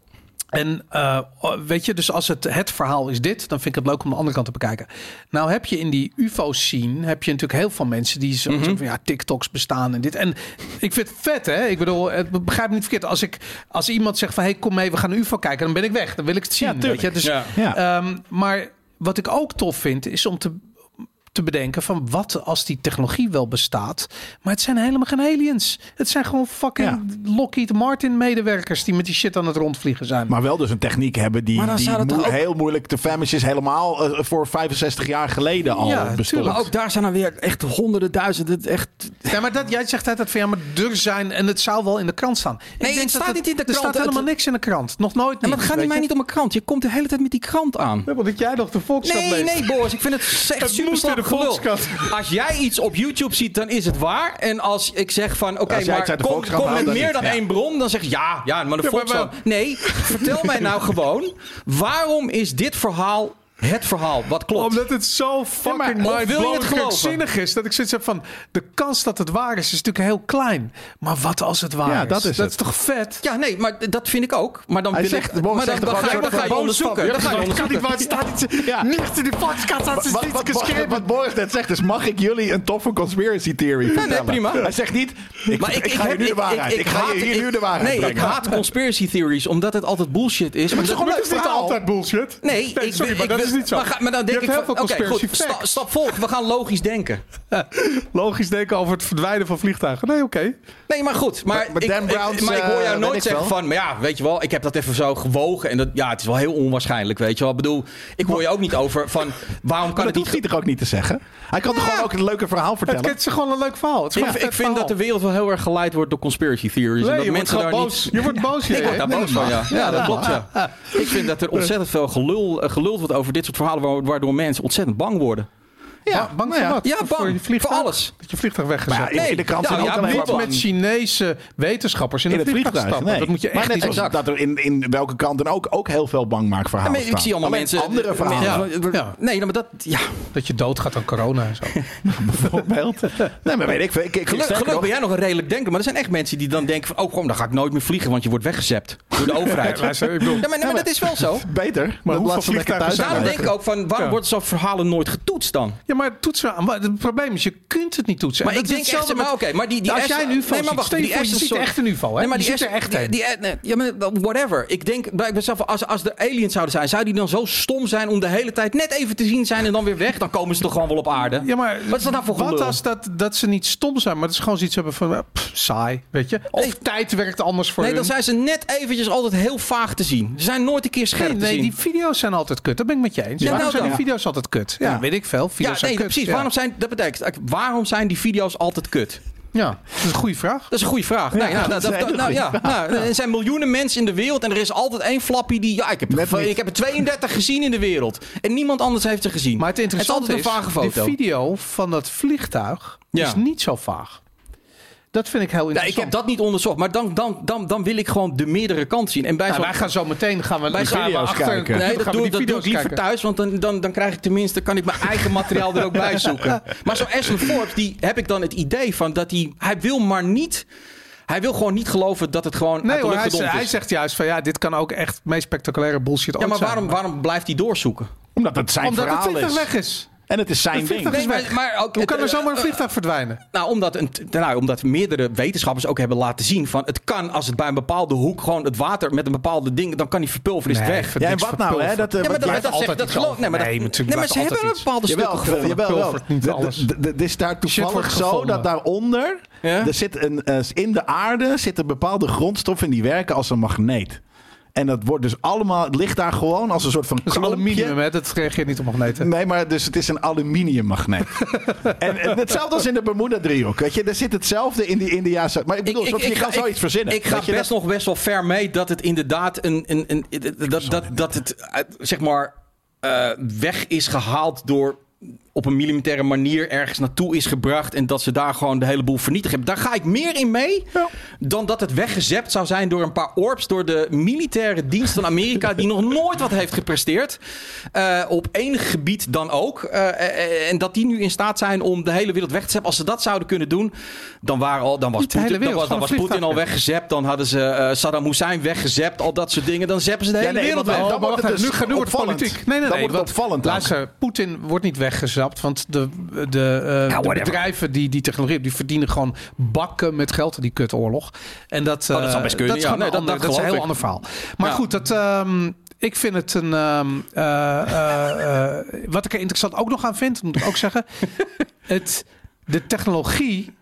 En uh, weet je, dus als het, het verhaal is dit, dan vind ik het leuk om de andere kant te bekijken. Nou heb je in die U F O-scene, heb je natuurlijk heel veel mensen die zo, mm-hmm. zo van ja, TikToks bestaan en dit. En ik vind het vet, hè. Ik bedoel, het begrijp me niet verkeerd. Als, ik, als iemand zegt van, hey, kom mee, we gaan een U F O kijken, dan ben ik weg. Dan wil ik het zien, ja, weet je. Dus, ja. Ja. Um, maar wat ik ook tof vind, is om te... te bedenken van wat als die technologie wel bestaat. Maar het zijn helemaal geen aliens. Het zijn gewoon fucking ja. Lockheed Martin medewerkers die met die shit aan het rondvliegen zijn. Maar wel dus een techniek hebben die, die moe- ook... heel moeilijk te famish is. Helemaal uh, voor vijfenzestig jaar geleden al ja, bestond. Maar ook daar zijn dan weer echt honderden duizenden. Echt... Ja, maar dat, jij zegt altijd van ja, maar er zijn en het zou wel in de krant staan. Nee, ik denk het staat het, niet in de krant. Er staat helemaal het... niks in de krant. Nog nooit niet. Ja, maar het gaat niet mij niet om een krant. Je komt de hele tijd met die krant aan. Ja, want jij nog de Volkskrant Nee, leest. nee, Boris. Ik vind het echt super slap gelul. Als jij iets op YouTube ziet, dan is het waar. En als ik zeg van, oké, okay, maar kom, kom met meer dan ja. één bron, dan zeg je ja, ja, maar de ja, Volkskrant. Maar, maar... Nee, vertel mij nou gewoon, waarom is dit verhaal het verhaal wat klopt? Omdat het zo fucking ja, mind-blowing krankzinnig is. Dat ik zoiets heb van, de kans dat het waar is, is natuurlijk heel klein. Maar wat als het waar ja, is? Dat is, dat is toch vet? Ja, nee, maar dat vind ik ook. Maar dan Hij wil zegt, ik... Maar dan, dan, dan, ga, dan ga je onderzoeken. Dan ga je onderzoeken. Niet waar het staat. Iets, ja. Niets in die podcast staat. Wat, wat, wat, wat Boris net zegt is, mag ik jullie een toffe conspiracy theory vertellen? Nee, nee, prima. Hij zegt niet, ik, maar ik, ik ga ik, je nu de waarheid. Ik, ik, ik ga je hier nu de waarheid Nee, brengen. ik haat conspiracy theories, omdat het altijd bullshit is. Maar het is niet altijd bullshit. Nee, sorry, maar dat is niet zo. Maar dan denk ik van, oké, goed, sta, stap volg. We gaan logisch denken. Logisch denken over het verdwijnen van vliegtuigen. Nee, oké. Okay. Nee, maar goed. Maar, maar, ik, Browns, ik, maar ik hoor jou uh, nooit zeggen van... Maar ja, weet je wel, ik heb dat even zo gewogen. En dat, ja, het is wel heel onwaarschijnlijk, weet je wel. Ik bedoel, ik hoor je ook niet over van... Waarom kan maar het niet... Dat toch ook niet te zeggen? Hij kan ja. toch gewoon ook een leuke verhaal vertellen? Het is gewoon een leuk verhaal. Het is ja, ik vind verhaal. dat de wereld wel heel erg geleid wordt door conspiracy theories. Nee, en dat je mensen wordt daar boos. niet... Je wordt boos. Ik word daar boos van, ja. Ja, dat klopt, ja. Ik vind dat er ontzettend veel gelul, uh, geluld wordt over dit soort verhalen... waardoor mensen ontzettend bang worden. Ja, bang voor ja. wat? Ja, bang. Voor, je vliegtuig? Voor alles. Dat je vliegtuig weggezet. Maar ja, in de krant ja, zijn ja, ook niet alleen met Chinese wetenschappers in, in het vliegtuig, vliegtuig stappen. Nee. Dat moet je echt maar net niet zoals dat er in, in welke kant dan ook, ook heel veel bangmaakverhalen ja, maar ik zie allemaal alleen mensen... andere verhalen. Ja, ja. Nee, maar dat... Ja. Dat je doodgaat aan corona en zo. Bijvoorbeeld. Nee, maar weet ik... ik, ik Geluk, gelukkig ben jij nog een redelijk denker. Maar er zijn echt mensen die dan denken van... Oh, kom, dan ga ik nooit meer vliegen, want je wordt weggezept. Door de overheid. ja, maar, bedoel, ja, maar, maar dat is wel zo. Beter. Maar hoeveel vliegtuigen zijn Daarom denk ik ook van... Waarom worden zo'n verhalen nooit getoetst dan? Ja, maar toetsen aan... Het probleem is, je kunt het niet toetsen. Maar ik denk echt, maar oké, maar die, die als jij een U F O nee, maar wacht, ziet, die je ziet echt een U F O, hè? Nee, maar die die ziet er echt een. Die, die, ja, maar whatever. Ik denk bij mezelf, als, als er aliens zouden zijn, zou die dan zo stom zijn om de hele tijd net even te zien zijn en dan weer weg? Dan komen ze toch gewoon wel op aarde. Ja, maar wat is dat nou voor gelul? Wat als dat, dat ze niet stom zijn, maar dat ze gewoon zoiets hebben van pff, saai, weet je? Of nee, tijd werkt anders voor Nee, hun. dan zijn ze net eventjes altijd heel vaag te zien. Ze zijn nooit een keer scherp nee, te nee, zien. die video's zijn altijd kut. Dat ben ik met je eens. Ja, waarom nou, zijn die ja. video's altijd kut? Ja, ja, weet ik veel. Video's ja, nee, zijn kut. precies. Ja. Waarom zijn, dat betekent, waarom zijn die video's altijd kut? Ja, dat is een goede vraag. Dat is een goede vraag. Nee, ja, nou, dat, dat, nou, ja, nou, er zijn miljoenen mensen in de wereld en er is altijd één flappie die... Ja, ik heb, er, ik heb er tweeëndertig gezien in de wereld. En niemand anders heeft ze gezien. Maar het interessante het is, altijd een vage foto. De video van dat vliegtuig ja. is niet zo vaag. Dat vind ik heel interessant. Ja, ik heb dat niet onderzocht, maar dan, dan, dan, dan wil ik gewoon de meerdere kant zien. En bij nou, zo... wij gaan zo meteen gaan we bij gaan video's achter, kijken. Nee, dat, doe, dat doe ik liever kijken. thuis, want dan, dan, dan krijg ik tenminste, kan ik mijn eigen materiaal er ook bij zoeken. Maar zo Ashley Forbes, die heb ik dan het idee van dat hij, hij wil maar niet... Hij wil gewoon niet geloven dat het gewoon nee, uit de lucht hoor, gedompt hij, is. hij zegt juist van ja, dit kan ook echt het meest spectaculaire bullshit ja, ooit maar zijn. waarom, waarom blijft hij doorzoeken? Omdat het zijn Omdat verhaal het is. weg is. En het is zijn ding. Nee, maar, maar ook, Hoe kan er zomaar een vliegtuig uh, verdwijnen? Nou omdat, een, nou, omdat meerdere wetenschappers ook hebben laten zien van het kan als het bij een bepaalde hoek gewoon het water met een bepaalde ding, dan kan die verpulveren, is het weg. Ja, en wat nou? Hè? Dat, uh, ja, maar dat, dat, dat, dat, dat geloof nee, maar dat, nee, nee, maar ze hebben een bepaalde stukken gevonden. Jawel, jawel. Het is daar toevallig zo dat daaronder, ja? er zit een, uh, in de aarde zitten bepaalde grondstoffen die werken als een magneet. En dat wordt dus allemaal, het ligt daar gewoon als een soort van klompje. Aluminium, hè? Dat reageert niet op magneten. Nee, maar dus het is een aluminiummagneet. en, en hetzelfde als in de Bermuda-driehoek. Weet je, er zit hetzelfde in die Indiase. Maar ik bedoel, ik, ik, je ik, kan ik, zoiets verzinnen. Ik ga best dat... nog best wel ver mee dat het inderdaad een, een, een, een dat, dat, dat het zeg maar uh, weg is gehaald door op een militaire manier ergens naartoe is gebracht en dat ze daar gewoon de hele boel vernietigd hebben. Daar ga ik meer in mee ja. dan dat het weggezept zou zijn door een paar orbs, door de militaire dienst van Amerika die nog nooit wat heeft gepresteerd. Uh, op enig gebied dan ook. Uh, uh, en dat die nu in staat zijn om de hele wereld weg te zetten. Als ze dat zouden kunnen doen, dan, waren al, dan was Poetin, dan was, dan was Poetin al weggezept. Dan hadden ze uh, Saddam Hussein weggezept. Al dat soort dingen. Dan zeppen ze de hele ja, nee, wereld weg. Dan wordt het dus nu gaat het politiek. Nee, nee, nee. wordt het opvallend. Luister, Poetin wordt niet weggezet. Want de, de, uh, ja, de bedrijven die die technologie die verdienen gewoon bakken met geld in die kutoorlog. En dat, uh, oh, dat, is, dat, is ja, nee, dat, ander, dat is een heel ik. ander verhaal. Maar ja. goed, dat, um, ik vind het een... Um, uh, uh, uh, wat ik er interessant ook nog aan vind, moet ik ook zeggen. het, de technologie...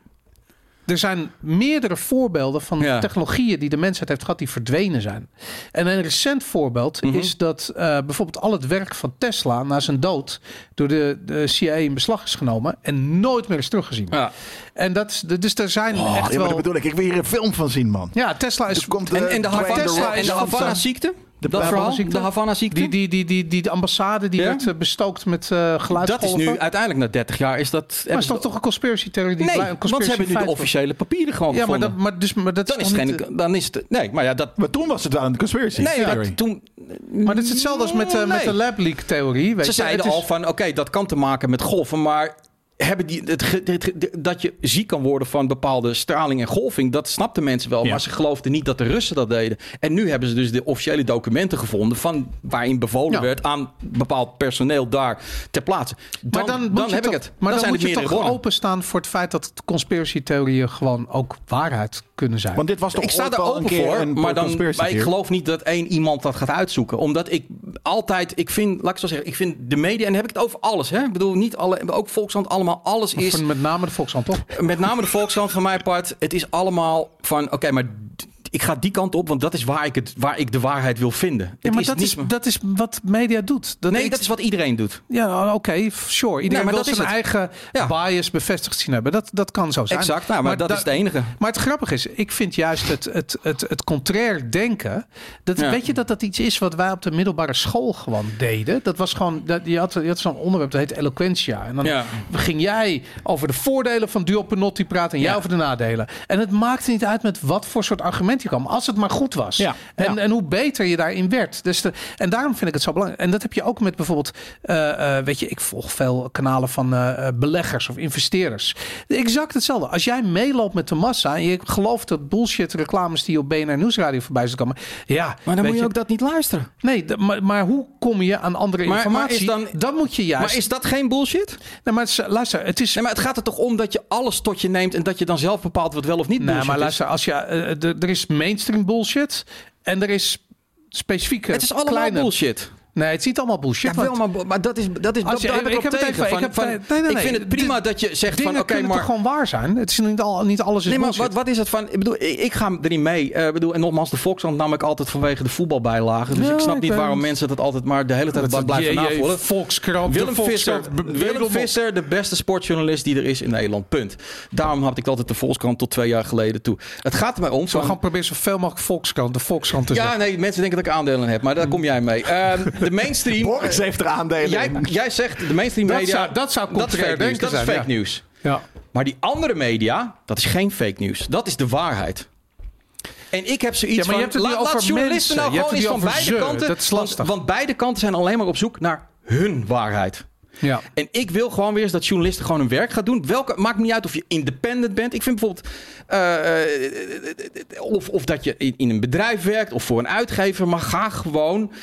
Er zijn meerdere voorbeelden van ja. technologieën die de mensheid heeft gehad die verdwenen zijn. En een recent voorbeeld mm-hmm. is dat uh, bijvoorbeeld al het werk van Tesla na zijn dood door de, de C I A in beslag is genomen en nooit meer is teruggezien. Ja. En dat is, dus er zijn oh, echt ja, wel... Dat bedoel ik. Ik wil hier een film van zien, man. Ja, Tesla is... Komt de, en, en de Havana-ziekte? De dat verhaal, de Havana-ziekte? Die, die, die, die, die de ambassade die ja? werd uh, bestookt met uh, geluidsgolven. Dat is nu uiteindelijk na dertig jaar is dat... Maar is dat toch een conspiracy theorie? Nee, een conspiracy want ze hebben nu de officiële papieren gewoon ja, gevonden. Maar dat, maar dus, maar dat dan is, is het niet, geen... Dan is het, nee, maar ja, dat... Maar toen was het wel een conspiracy nee, theory. Dat, toen... Maar dat is hetzelfde als met, uh, nee. met de lab leak theorie. Weet ze je? zeiden is... al van, oké, okay, dat kan te maken met golven, maar... Hebben die, het, het, het, het, dat je ziek kan worden van bepaalde straling en golving, dat snapten mensen wel. Ja. Maar ze geloofden niet dat de Russen dat deden. En nu hebben ze dus de officiële documenten gevonden van waarin bevolen ja. werd aan bepaald personeel daar ter plaatse. Dan, maar dan, dan heb toch, ik het. Maar dan, dan zijn moet je toch bronnen. openstaan voor het feit dat conspiracy-theorieën gewoon ook waarheid kunnen zijn. Want dit was toch ik sta er open voor, een maar, dan, maar ik geloof niet dat één iemand dat gaat uitzoeken. Omdat ik altijd, ik vind, laat ik zo zeggen, ik vind de media, en dan heb ik het over alles. Hè? Ik bedoel, niet alle, ook Volkskrant, allemaal, alles is... Met name de Volkskrant, toch? Met name de Volkskrant van mijn part. Het is allemaal van, oké, okay, maar ik ga die kant op, want dat is waar ik, het, waar ik de waarheid wil vinden. Ja, maar het is dat, niet... is, dat is wat media doet. Dat nee, ik... dat is wat iedereen doet. Ja, oké, okay, sure. Iedereen nee, wil zijn eigen ja. bias bevestigd zien hebben. Dat, dat kan zo zijn. Exact, nou, maar, maar dat da- is het enige. Maar het grappige is, ik vind juist het, het, het, het contrair denken. Dat, ja. Weet je dat dat iets is wat wij op de middelbare school gewoon deden? Dat was gewoon, dat, je had, je had zo'n onderwerp, dat heet eloquentia. En dan ja. ging jij over de voordelen van Duo Penotti praten en jij ja. over de nadelen. En het maakte niet uit met wat voor soort argument je kwam. Als het maar goed was. Ja, en, ja. en hoe beter je daarin werd. Dus de, en daarom vind ik het zo belangrijk. En dat heb je ook met bijvoorbeeld... Uh, uh, weet je, ik volg veel kanalen van uh, beleggers of investeerders. Exact hetzelfde. Als jij meeloopt met de massa... en je gelooft de bullshit reclames die op B N R Nieuwsradio voorbij zijn komen... Ja, maar dan moet je je ook dat niet luisteren. Nee, de, maar, maar hoe kom je aan andere maar, informatie? Maar is dan, dan moet je juist... Maar is dat geen bullshit? Nee, maar het, luister, het is... Nee, maar het gaat er toch om dat je alles tot je neemt... en dat je dan zelf bepaalt wat wel of niet bullshit nee, maar is? luister, als je, uh, de, er is mainstream bullshit... En er is specifieke Het is allemaal kleine... bullshit. Nee, het is niet allemaal bullshit. Ja, wel, maar, maar dat is dat is dat, je, daar heb ik, ik heb het tegen. Even, van, ik, heb, van, nee, nee, nee, ik vind het prima de, dat je zegt dingen van oké, okay, maar toch gewoon waar zijn. Het is niet, al, niet alles is nee, bullshit. maar wat, wat is het van? Ik bedoel, ik, ik ga erin mee. Uh, bedoel, en nogmaals, de Volkskrant nam ik altijd vanwege de voetbalbijlagen. Dus ja, ik snap ik niet waarom het. mensen dat altijd maar de hele tijd dat blijven navolgen. Volkskrant, Willem Visser, Willem Visser, de beste sportjournalist die er is in Nederland. Punt. Daarom had ik altijd de Volkskrant tot twee jaar geleden toe. Het gaat er mij om. Zo gaan proberen zoveel mogelijk Volkskrant, de Volkskrant te zeggen. Ja, nee, mensen denken dat ik aandelen heb, maar daar kom jij mee. De mainstream. Boris heeft er aandelen. Jij, jij zegt de mainstream media... Dat zou, dat zou dat is fake nieuws. Dat is fake ja. nieuws. Ja. Maar die andere media, dat is geen fake nieuws. Dat is de waarheid. En ik heb zoiets ja, maar je van... Hebt laat, laat journalisten nou gewoon eens van beide ze. kanten... Dat is lastig. Want, want beide kanten zijn alleen maar op zoek naar hun waarheid. Ja. En ik wil gewoon weer eens dat journalisten gewoon hun werk gaan doen. Welke, maakt me niet uit of je independent bent. Ik vind bijvoorbeeld... Uh, of, of dat je in, in een bedrijf werkt of voor een uitgever. Maar ga gewoon...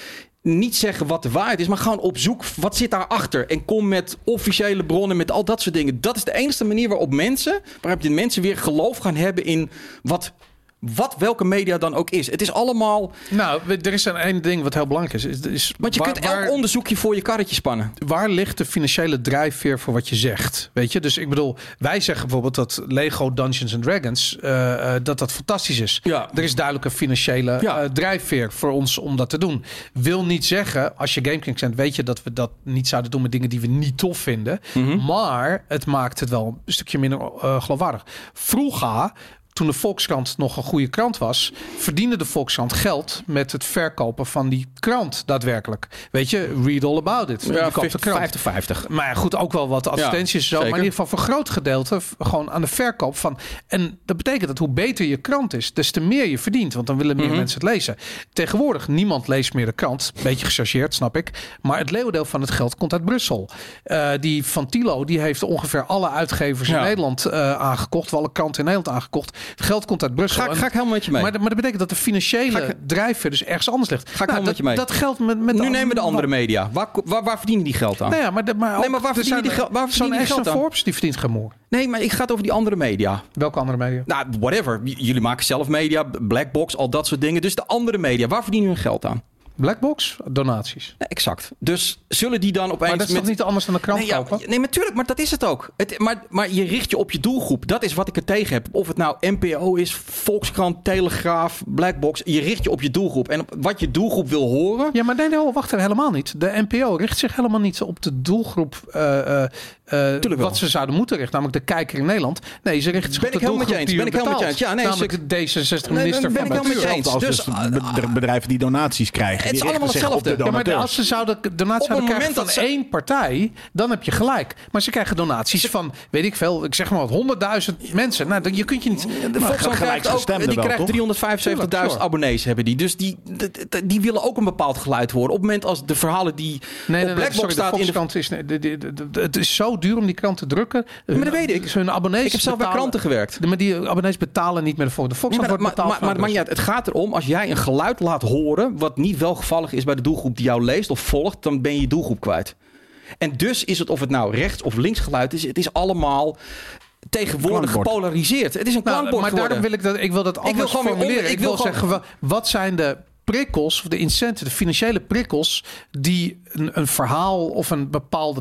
niet zeggen wat de waarheid is, maar gewoon op zoek wat zit daarachter. En kom met officiële bronnen, met al dat soort dingen. Dat is de enige manier waarop mensen, waarop de mensen weer geloof gaan hebben in wat... Wat welke media dan ook is. Het is allemaal... Nou, er is een één ding wat heel belangrijk is. is, is Want je waar, kunt elk waar, onderzoekje voor je karretje spannen. Waar ligt de financiële drijfveer voor wat je zegt? Weet je? Dus ik bedoel, wij zeggen bijvoorbeeld dat Lego Dungeons and Dragons... Uh, uh, dat dat fantastisch is. Ja. Er is duidelijk een financiële ja. uh, drijfveer voor ons om dat te doen. Wil niet zeggen, als je GameKings bent, weet je dat we dat niet zouden doen met dingen die we niet tof vinden. Mm-hmm. Maar het maakt het wel een stukje minder uh, geloofwaardig. Vroeger... Toen de Volkskrant nog een goede krant was, verdiende de Volkskrant geld met het verkopen van die krant daadwerkelijk. Weet je, read all about it. Ja, vijftig vijftig. Maar goed, ook wel wat advertenties ja, en zo. Maar in ieder geval voor een groot gedeelte gewoon aan de verkoop van. En dat betekent dat hoe beter je krant is, des te meer je verdient. Want dan willen meer mm-hmm. mensen het lezen. Tegenwoordig, niemand leest meer de krant. Beetje gechargeerd, snap ik. Maar het leeuwendeel van het geld komt uit Brussel. Uh, die van Thilo, die heeft ongeveer alle uitgevers ja. in Nederland uh, aangekocht. Alle kranten in Nederland aangekocht. Het geld komt uit Brussel. Ga, ga ik helemaal met je mee. Maar, maar dat betekent dat de financiële ik, drijfveer dus ergens anders ligt. Ga ik helemaal nou, met je mee. Dat geldt met, met nu de nemen we de andere media. Waar, waar, waar verdienen die geld aan? Nou ja, maar, de, maar, nee, maar waar verdienen die, gel- waar verdienen die geld aan? Forbes, die verdient geen moer. Nee, maar ik ga het over die andere media. Welke andere media? Nou, whatever. J- jullie maken zelf media, Blackbox, al dat soort dingen. Dus de andere media, waar verdienen hun geld aan? Blackbox? Donaties. Nee, exact. Dus zullen die dan opeens... Maar dat is met... toch niet anders dan de krant nee, kopen? Ja, nee, natuurlijk, maar dat is het ook. Het, maar, maar je richt je op je doelgroep. Dat is wat ik er tegen heb. Of het nou N P O is, Volkskrant, Telegraaf, Blackbox. Je richt je op je doelgroep. En op wat je doelgroep wil horen... Ja, maar nee, nee, wacht er helemaal niet. De N P O richt zich helemaal niet op de doelgroep... Uh, uh, wat ze zouden moeten richten. Namelijk de kijker in Nederland. Nee, ze richten zich ben op de doelgroep eens, die ben ik helemaal met je eens. Ja, nee, namelijk de D zesenzestig-minister nee, ben van ik eens. Als Dus, uh, bedrijven die donaties krijgen. Het die is allemaal hetzelfde. Ja, maar als ze zouden donaties zouden krijgen van ze... één partij, dan heb je gelijk. Maar ze krijgen donaties ze... van, weet ik veel, ik zeg maar wat, honderdduizend mensen. Nou, je kunt je niet... De Volkskrant krijgt ook, die krijgt driehonderdvijfenzeventigduizend abonnees hebben die. Dus die, die, die willen ook een bepaald geluid horen. Op het moment als de verhalen die nee, op nee, Blackbox sorry, staat... De Volkskrant in de... is, de, de, de, de, het is zo duur om die krant te drukken. Ja, maar dat weet ik. Hun abonnees ik heb zelf betalen, bij kranten gewerkt. Maar die abonnees betalen niet meer de Volkskrant. De Volkskrant ja, maar, wordt betaald maar, maar, maar, maar ja, het gaat erom, als jij een geluid laat horen... wat niet welgevallig is bij de doelgroep die jou leest of volgt... dan ben je je doelgroep kwijt. En dus is het, of het nou rechts of links geluid is... het is allemaal... tegenwoordig gepolariseerd. Het is een klankbord nou, maar geworden. daarom wil ik dat ik wil dat anders ik wil formuleren. Onder, ik, ik wil, wil zeggen, gewoon... wat zijn de prikkels of de incentives, de financiële prikkels die een, een verhaal of een bepaalde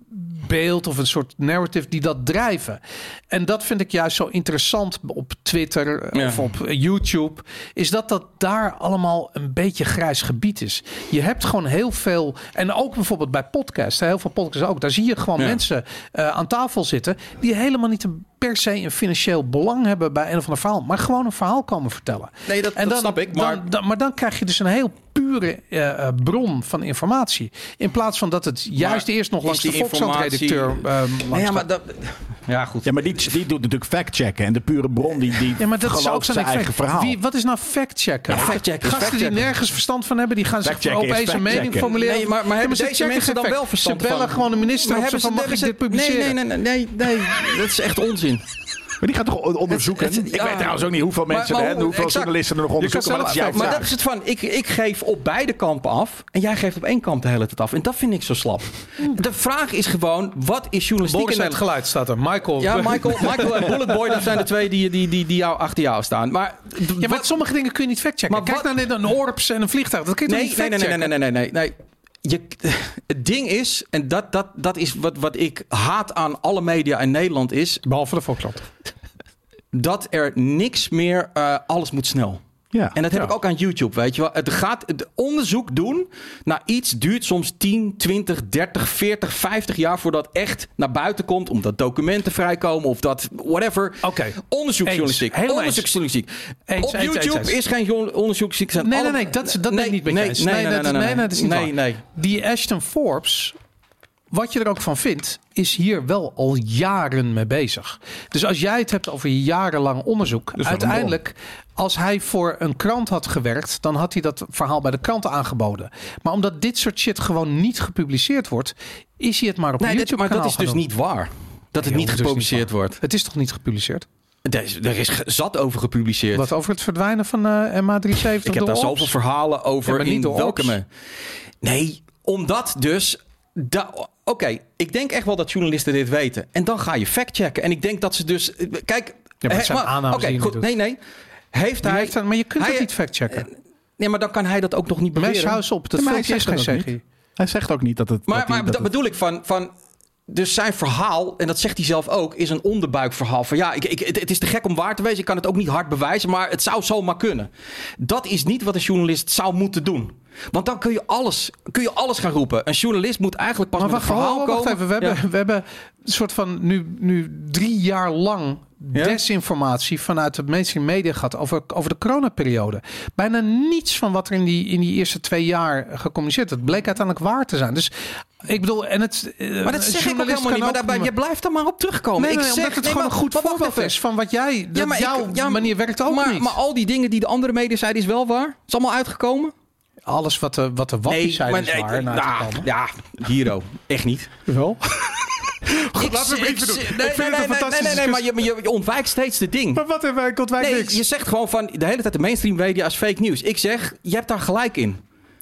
beeld of een soort narrative die dat drijven. En dat vind ik juist zo interessant op Twitter ja. of op YouTube, is dat dat daar allemaal een beetje grijs gebied is. Je hebt gewoon heel veel, en ook bijvoorbeeld bij podcasts, heel veel podcasts ook, daar zie je gewoon ja. mensen uh, aan tafel zitten die helemaal niet een, per se een financieel belang hebben bij een of ander verhaal, maar gewoon een verhaal komen vertellen. Nee, dat, en dan, dat snap ik. Maar... Dan, dan, maar dan krijg je dus een heel pure uh, bron van informatie. In plaats van dat het juist maar eerst nog langs de Volkskrant-redacteur... Uh, nee, ja, maar dat... Ja, goed. Ja, maar die, die doet natuurlijk fact-checken. En de pure bron, die, die ja, maar dat is ook zijn eigen verhaal. Wie, wat is nou fact-checken? Ja, fact-checken Gasten fact die nergens verstand van hebben, die gaan zich opeens een mening formuleren. Nee, maar, maar hebben ja, deze mensen dan wel verstand van? Ze bellen gewoon de minister op, van mag ik dit publiceren? Nee, nee, nee, nee, nee, dat is echt onzin. Maar die gaat toch onderzoeken? Het, het, ik ja, weet trouwens ook niet hoeveel mensen maar, maar, er en hoeveel exact, journalisten er nog onderzoeken. Maar, dat, maar, maar dat is het van, ik, ik geef op beide kampen af en jij geeft op één kamp de hele tijd af. En dat vind ik zo slap. De vraag is gewoon, wat is journalistiek? Boris in het geluid staat er. Michael. Ja, Michael, Michael en Bullet Boy, dat zijn de twee die, die, die, die jou, achter jou staan. Maar, ja, maar wat, sommige dingen kun je niet factchecken. Maar Kijk wat, naar een orps en een vliegtuig. Dat kun je nee, niet factchecken. Nee, nee, nee, nee, nee, nee. nee. Je, het ding is, en dat, dat, dat is wat, wat ik haat aan alle media in Nederland is... Behalve de Volkskrant. Dat er niks meer, uh, alles moet snel. Ja, en dat heb ja. ik ook aan YouTube, weet je wel. Het gaat het onderzoek doen naar iets duurt soms tien, twintig, dertig, veertig, vijftig jaar voordat echt naar buiten komt, omdat documenten vrijkomen of dat whatever. Okay. Onderzoeksjournalistiek. Onderzoeksjournalistiek. Op YouTube eens, eens. is geen onderzoeksjournalistiek. Nee, nee, nee, dat, dat nee, ben ik niet met nee, je eens. Nee, nee, nee, nee, nee, nee, dat is niet nee, nee. Die Ashton Forbes, wat je er ook van vindt, is hier wel al jaren mee bezig. Dus als jij het hebt over jarenlang onderzoek, uiteindelijk, als hij voor een krant had gewerkt, dan had hij dat verhaal bij de krant aangeboden. Maar omdat dit soort shit gewoon niet gepubliceerd wordt, is hij het maar op nee, YouTube dit, maar kanaal dat is dus doen. niet waar. Dat het nee, niet gepubliceerd niet wordt. Het is toch niet gepubliceerd? Er is, er is zat over gepubliceerd. Wat over het verdwijnen van uh, M H drieënzeventig? Ik heb daar zoveel verhalen over. Ja, in welke me... Nee, omdat dus... Da... Oké, okay, ik denk echt wel dat journalisten dit weten. En dan ga je factchecken. En ik denk dat ze dus... Kijk... Ja, maar het zijn aannames Oké, okay, goed. Nee, nee. Heeft hij... Heeft dat, maar je kunt hij, het niet factchecken. Nee, maar dan kan hij dat ook nog niet beweren. Mesh, hou eens op. Dat ja, filmpje is geen C G I. Hij zegt ook niet dat het... Maar, dat maar hij, dat dat bedoel ik van... van Dus zijn verhaal, en dat zegt hij zelf ook, is een onderbuikverhaal. Van ja, ik, ik, het, het is te gek om waar te wezen. Ik kan het ook niet hard bewijzen, maar het zou zomaar kunnen. Dat is niet wat een journalist zou moeten doen. Want dan kun je alles, kun je alles gaan roepen. Een journalist moet eigenlijk pas maar met wacht, een verhaal wacht komen. Even, we, hebben, ja. we hebben een soort van nu, nu drie jaar lang ja? desinformatie vanuit de mainstream media gehad over, over de coronaperiode. Bijna niets van wat er in die, in die eerste twee jaar gecommuniceerd. Het bleek uiteindelijk waar te zijn. Dus ik bedoel, en het. Maar dat zeg ik ook helemaal niet. Maar daarbij, je blijft er maar op terugkomen. Nee, nee, ik nee, zeg, het nee, gewoon maar, een goed voorbeeld is van wat jij. Ja, maar jouw ik, ja, manier werkt ook maar, niet. Maar al die dingen die de andere media zeiden is wel waar. Is allemaal uitgekomen. Alles wat de, wat de wappies nee, zeiden is waar. Nee, nah, ja, Hero. Echt niet. Wel? Goed, laten we het even doen. Nee, nee, nee, nee, nee, nee, nee, maar je, je, je ontwijkt steeds de ding. Maar wat heb ik ontwijkt nee, niks? Je zegt gewoon van de hele tijd de mainstream media is fake news. Ik zeg, je hebt daar gelijk in.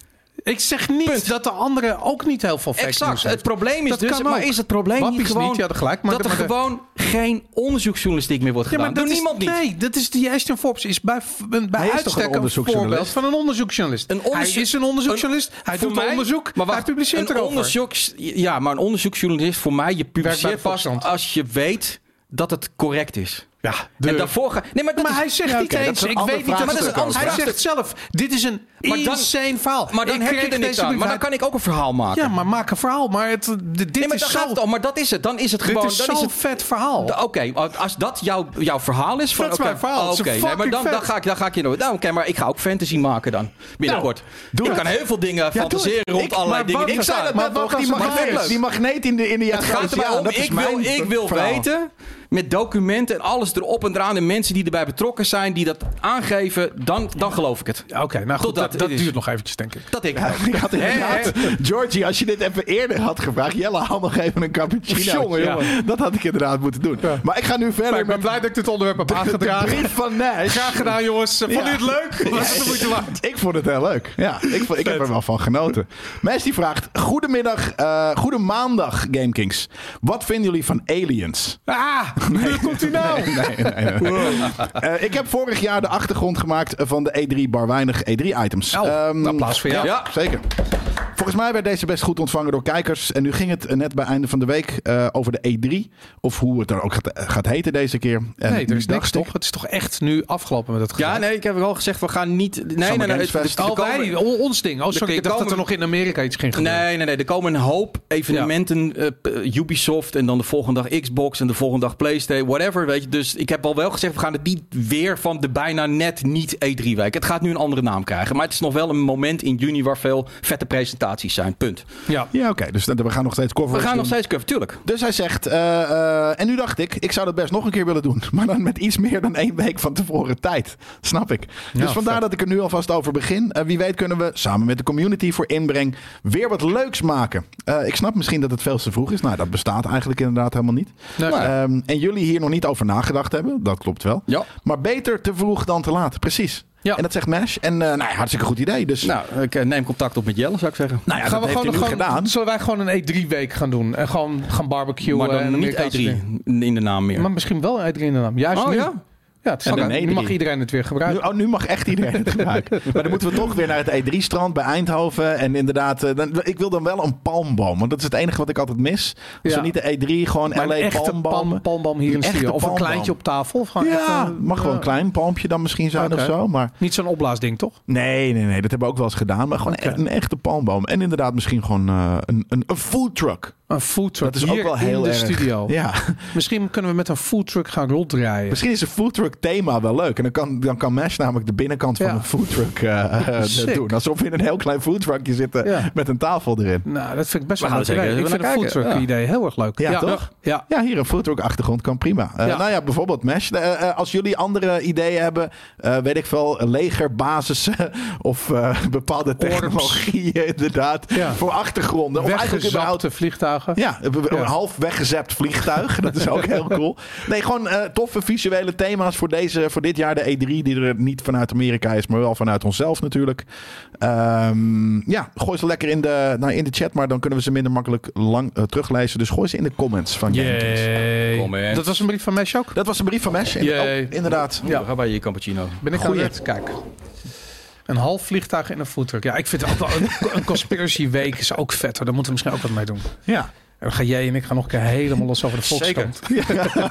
Ik zeg niet Punt. dat de anderen ook niet heel veel fake exact. news heeft. Het probleem is dat dus, maar is het probleem Wappies niet gewoon niet, ja, gelijk, maar dat er maar de... gewoon geen onderzoeksjournalistiek meer wordt gedaan? Ja, maar door niemand is, niet. Nee, dat is die Ashton Forbes is bij, bij uitstek een, een voorbeeld van een onderzoeksjournalist. Een onderzoek, hij is een onderzoeksjournalist. Een, hij doet mij, onderzoek. Maar wacht, hij publiceert een erover. Onderzoeks, ja, maar een onderzoeksjournalist voor mij, je publiceert pas als je weet dat het correct is. Ja, de... En daarvoor ga... Nee, maar, dat maar is... hij zegt ja, niet okay, eens. Ik weet niet dat het een ander Hij zegt zelf, dit is een insane verhaal. Maar dan ik heb je er niks aan. Maar dan kan ik ook een verhaal maken. Ja, maar maak een verhaal. Maar het, dit nee, maar is zo... gaat het al, maar dat is het. Dan is het gewoon... Dit is dan zo'n is het vet verhaal. Oké, okay, als dat jouw, jouw verhaal is... Van, dat is okay, mijn verhaal. Oké, okay, nee, maar dan, dan, ga ik, dan ga ik je... Nou, oké, okay, maar ik ga ook fantasy maken dan. Binnenkort. Nou, ik kan heel veel dingen ja, fantaseren rond ik, allerlei dingen. Ik zei dat maar toch, die magneet in de in de Het gaat erom, ik wil weten... Met documenten en alles erop en eraan. En mensen die erbij betrokken zijn, die dat aangeven. Dan, dan geloof ik het. Oké, okay, nou goed, dat, dat, dat duurt nog eventjes, denk ik. Dat ik ja, ik had inderdaad, Georgie, als je dit even eerder had gevraagd. Jelle, haal nog even een cappuccino. Jongen, ja. jongen. Dat had ik inderdaad moeten doen. Ja. Maar ik ga nu verder. Maar ik ben met blij dat ik dit onderwerp heb aangedragen. De brief van Nash. Graag gedaan, jongens. Vond ja. je het leuk? Was het de moeite waard? Ik vond het heel leuk. Ja, ik, vond, ik heb er wel van genoten. Mees die vraagt, goedemiddag, uh, goede maandag, GameKings. Wat vinden jullie van Aliens? Ah, nu komt u nou. Nee, nee, nee, nee. Wow. Uh, ik heb vorig jaar de achtergrond gemaakt van de E drie bar weinig E drie items. Oh, um, applaus voor jou. Ja, zeker. Volgens mij werd deze best goed ontvangen door kijkers. En nu ging het net bij einde van de week uh, over de E drie. Of hoe het er ook gaat, gaat heten deze keer. En nee, er is niks toch? Het is toch echt nu afgelopen met het geval? Ja, nee, ik heb al gezegd, we gaan niet... Nee, nee, nee. Het, het, oh, wij, ons ding. Oh, sorry, ik dacht komen, dat er nog in Amerika iets ging gebeuren. Nee, nee, nee. Er komen een hoop evenementen. Ja. Uh, Ubisoft en dan de volgende dag Xbox en de volgende dag PlayStation, whatever, weet je. Dus ik heb al wel gezegd, we gaan het niet weer van de bijna net niet E drie week. Het gaat nu een andere naam krijgen. Maar het is nog wel een moment in juni waar veel vette presentaties zijn. Punt. Ja, ja oké. Okay. Dus we gaan nog steeds cover. We gaan doen. nog steeds cover, tuurlijk. Dus hij zegt, uh, uh, en nu dacht ik, ik zou dat best nog een keer willen doen. Maar dan met iets meer dan één week van tevoren tijd. Snap ik. Ja, dus vandaar vet. dat ik er nu alvast over begin. Uh, wie weet kunnen we samen met de community voor inbreng weer wat leuks maken. Uh, ik snap misschien dat het veel te vroeg is. Nou, dat bestaat eigenlijk inderdaad helemaal niet. Nee. Um, en jullie hier nog niet over nagedacht hebben. Dat klopt wel. Ja. Maar beter te vroeg dan te laat. Precies. Ja. En dat zegt Mesh. En uh, nou ja, hartstikke goed idee. Dus... Nou, ik uh, neem contact op met Jelle, zou ik zeggen. Nou ja, gaan dat we heeft gewoon, gewoon gedaan. Zullen wij gewoon een E drie week gaan doen? En gewoon gaan barbecuen. Maar dan en niet E drie in de naam meer. Maar misschien wel E drie in de naam. Juist oh, nu. Ja? Ja, het is okay. nu, nu mag iedereen het weer gebruiken. Nu, oh, nu mag echt iedereen het gebruiken. Maar dan moeten we toch weer naar het E drie strand bij Eindhoven. En inderdaad, uh, dan, ik wil dan wel een palmboom. Want dat is het enige wat ik altijd mis. Dus ja. niet de E drie, gewoon maar L A een echte palmboom. palmboom hier in de studio. Of een kleintje op tafel. Of gewoon ja, echt een, mag uh, gewoon een klein palmpje dan misschien zijn okay. of zo. Maar... Niet zo'n opblaasding, toch? Nee, nee, nee. Dat hebben we ook wel eens gedaan. Maar gewoon okay. echt, een echte palmboom. En inderdaad misschien gewoon uh, een, een, een food truck. Een foodtruck. Dat is ook wel heel in de erg. studio. Ja. Misschien kunnen we met een foodtruck gaan ronddraaien. Misschien is een foodtruck thema wel leuk. En dan kan, dan kan Mesh namelijk de binnenkant ja. van een foodtruck uh, doen. Alsof we in een heel klein foodtruckje zitten ja. met een tafel erin. Nou, dat vind ik best wel leuk. Zeker, ik vind een foodtruck ja. idee heel erg leuk. Ja, ja. toch? Ja. ja, hier een foodtruck achtergrond kan prima. Uh, ja. Nou ja, bijvoorbeeld Mesh. Uh, uh, als jullie andere ideeën hebben, uh, weet ik veel, legerbasissen of uh, bepaalde technologieën inderdaad. Ja. Voor achtergronden. Of eigenlijk überhaupt vliegtuigen. vliegtuigen. Ja, een ja. half weggezept vliegtuig. Dat is ook heel cool. Nee, gewoon uh, toffe visuele thema's voor, deze, voor dit jaar de E drie. Die er niet vanuit Amerika is, maar wel vanuit onszelf natuurlijk. Um, ja, gooi ze lekker in de, nou, in de chat, maar dan kunnen we ze minder makkelijk lang uh, teruglezen. Dus gooi ze in de comments van Gamekings. Dat was een brief van Mesh ook? Dat was een brief van Mesh. In, oh, inderdaad. Ja. Ga bij je cappuccino. Ben ik aan het kijken. Een half vliegtuig in een foodtruck. Ja, ik vind het ook wel een, een conspiracy week is ook vet. Hoor. Daar moeten we misschien ook wat mee doen. Ja. Dan ga jij en ik gaan nog een keer helemaal los over de Volkskrant. Ja.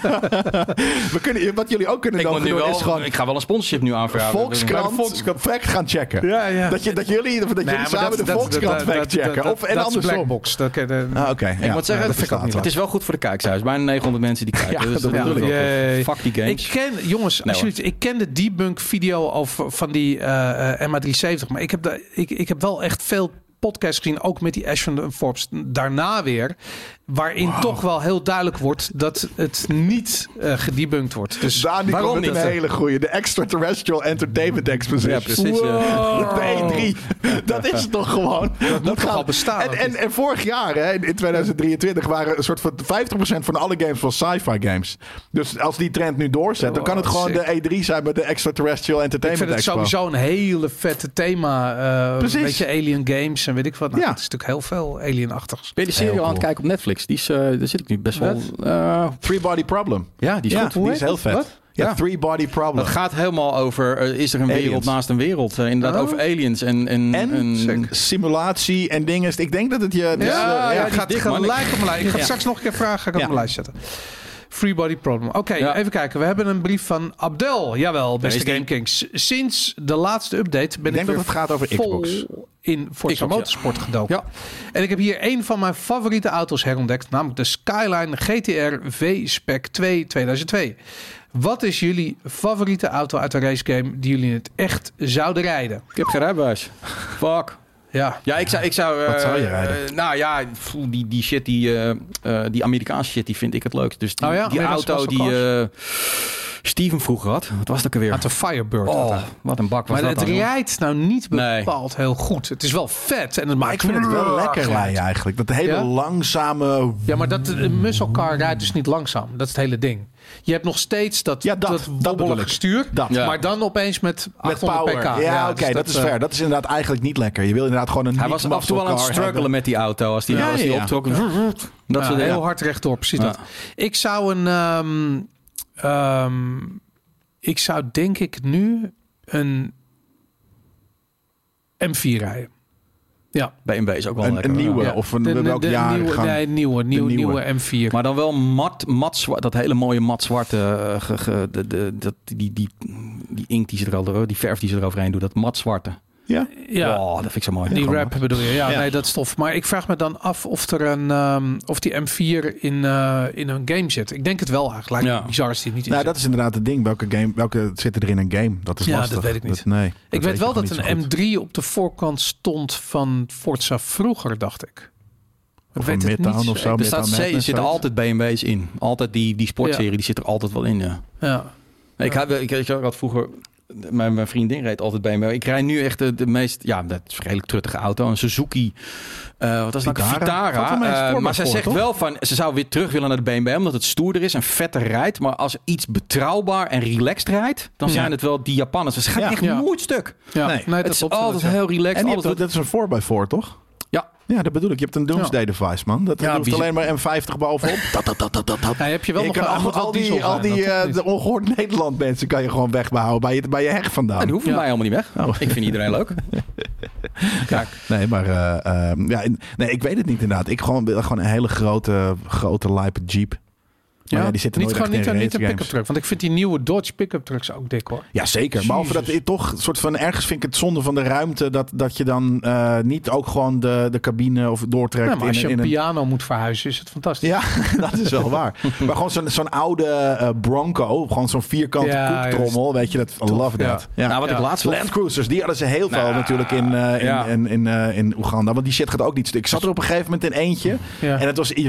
We kunnen, wat jullie ook kunnen ik doen wel, is gewoon... Ik ga wel een sponsorship nu aanvragen. Volkskrant, Volkskrant fact gaan checken. Ja, ja. Dat, je, dat jullie, dat nee, jullie samen dat, de Volkskrant dat, fact checken. Dat, dat, of, en dat andersom. Blackbox. Dat, dat, ah, Oké. Okay, ik ja. moet zeggen, ja, dat het, het is wel goed voor de kijkers. Bijna negenhonderd mensen die kijken. Ja, dus dat bedoel ja, ik. Fuck die games. Ik ken, jongens, nee, alsjeblieft, ik ken de debunk video over, van die uh, uh, M A driehonderdzeventig. Maar ik heb, de, ik, ik heb wel echt veel podcast gezien, ook met die Ashton Forbes daarna weer, waarin wow. toch wel heel duidelijk wordt dat het niet uh, gedebunked wordt. Dus Daan, die waarom komt met niet? Een hele goeie. De Extraterrestrial Entertainment Exposition. Ja, precies. Wow. De E drie. Dat is het toch gewoon. Dat, dat moet gaat... al bestaan. En, en, en vorig jaar, hè, in tweeduizend drieëntwintig, waren een soort van vijftig procent van alle games van sci-fi games. Dus als die trend nu doorzet, oh, dan kan het gewoon sick. De E drie zijn met de Extraterrestrial Entertainment Expo. Ik vind het sowieso een hele vette thema. Uh, precies. Weet je, Alien Games en weet ik wat. Nou, ja. Het is natuurlijk heel veel Alien-achtigs. Ben je die serie al aan het kijken op Netflix? Die is, uh, daar zit ik nu best wel... Uh, Three Body Problem. Ja, die is ja, goed. Die is heel vet. Wat? Ja, ja, Three Body Problem. Het gaat helemaal over, uh, is er een aliens. wereld naast een wereld? Uh, inderdaad, oh. over aliens. En, en, en, en simulatie en dingen. Ik denk dat het je... Dus, ja, uh, ja, ja, het gaat gelijk op mijn lijst. Ik ga ja. straks nog een keer vragen, ga ik ja. op mijn lijst zetten. Free Body Problem. Oké, okay, ja. even kijken. We hebben een brief van Abdel. Jawel, beste GameKings. Sinds de laatste update ben ik, ik denk dat het gaat over Xbox. In Forza Motorsport ja. gedoken. Ja. En ik heb hier een van mijn favoriete auto's herontdekt, namelijk de Skyline G T R V-Spec twee tweeduizend twee. Wat is jullie favoriete auto uit de racegame die jullie in het echt zouden rijden? Ik heb geen rijbewijs. Fuck. Ja, ja, ik zou, ik zou. Wat uh, zou je rijden? Uh, nou ja, die, die shit, die, uh, uh, die Amerikaanse shit, die vind ik het leukst. Dus die, oh ja, die auto die uh, Steven vroeger had, wat was dat alweer? Had de Firebird. Oh, wat een bak was maar dat het dan, rijdt nou niet bepaald nee. heel goed. Het is wel vet en het maakt. Ik vind het wel lekker rijden eigenlijk. Dat hele ja? langzame. Ja, maar dat een muscle car rijdt dus niet langzaam. Dat is het hele ding. Je hebt nog steeds dat, ja, dat, dat wobbelige stuur, dat. Ja. maar dan opeens met achthonderd power. pk. Ja, ja oké, okay, dus dat, dat is fair. Dat is inderdaad eigenlijk niet lekker. Je wil inderdaad gewoon een. Hij was af en toe wel aan het struggelen hebben. met die auto als die, ja, als die ja, ja. optrok. Ja. Dat ja, heel ja. hard rechtdoor, precies ja. dat. Ik zou een, um, um, ik zou denk ik nu een M vier rijden. Ja, B M W is ook wel een, lekker. Een nieuwe ja. of een de, de, welk de, jaar? Nieuwe, gaan, nee, nieuwe, nieuwe, nieuwe, nieuwe M vier. Maar dan wel mat, mat zwart, dat hele mooie mat zwarte, uh, ge, ge, de, de, dat, die, die, die inkt die ze er al, die verf die ze eroverheen doet, dat mat zwarte. Ja, ja. Oh, dat vind ik zo mooi. Die rap bedoel je? Ja, ja, nee, dat is tof. Maar ik vraag me dan af of er een, um, of die M vier in, uh, in een game zit. Ik denk het wel eigenlijk. Lijkt ja. bizar als die niet in nou, zit. Dat is inderdaad het ding. Welke game, welke zit er in een game? Dat is ja, lastig. dat weet ik niet. Dat, nee, dat ik weet wel dat een M drie goed. op de voorkant stond van Forza vroeger, dacht ik. Of een Midtown of zo. Er staat C, er zitten altijd B M W's in. Altijd die, die sportserie, ja. die zit er altijd wel in. Ja. ja. Nee, ik, had, ik, ik had vroeger... Mijn, mijn vriendin reed altijd bij me. Ik rijd nu echt de, de meest... Ja, dat is een redelijk truttige auto. Een Suzuki... Uh, wat was dat? Vitara. Uh, maar zij zegt toch? wel van... Ze zou weer terug willen naar de B M W... omdat het stoerder is en vetter rijdt. Maar als iets betrouwbaar en relaxed rijdt... dan ja. zijn het wel die Japanners. Dus ze gaat ja. echt ja. nooit stuk. Ja. Nee. Nee, het is altijd heel relaxed. En altijd hebt, dat is een four by four, toch? Ja. Ja, dat bedoel ik. Je hebt een Doomsday ja. device, man. Dat ja, hoeft alleen maar M vijftig bovenop. dat, dat, dat, dat, dat. Ja, heb je wel je nog al, al die, al die uh, de ongehoord Nederland mensen kan je gewoon wegbehouden bij je, bij je heg vandaan. Ja, die hoeven ja. mij helemaal niet weg. Oh. Ik vind iedereen leuk. Kijk. Nee, maar uh, uh, ja, nee, ik weet het niet inderdaad. Ik gewoon, gewoon een hele grote, grote lijpe Jeep. Ja, ja, die zitten niet gewoon niet, niet een pick-up truck. Want ik vind die nieuwe Dodge pick-up trucks ook dik hoor. Ja, zeker. Behalve dat ik toch soort van ergens vind ik het zonde van de ruimte dat, dat je dan uh, niet ook gewoon de, de cabine of doortrekt. Ja, maar als in, je een in piano een... moet verhuizen is het fantastisch. Ja, dat is wel waar. Maar gewoon zo'n, zo'n oude uh, Bronco, gewoon zo'n vierkante ja, koektrommel, weet je dat? I love that. Ja. Ja. Nou, wat ja. ik laatst Land Cruisers, die hadden ze heel veel nou, natuurlijk in, uh, in, ja. in, in, uh, in Oeganda. Want die shit gaat ook niet stuk. Ik zat er op een gegeven moment in eentje ja. en het was, je piept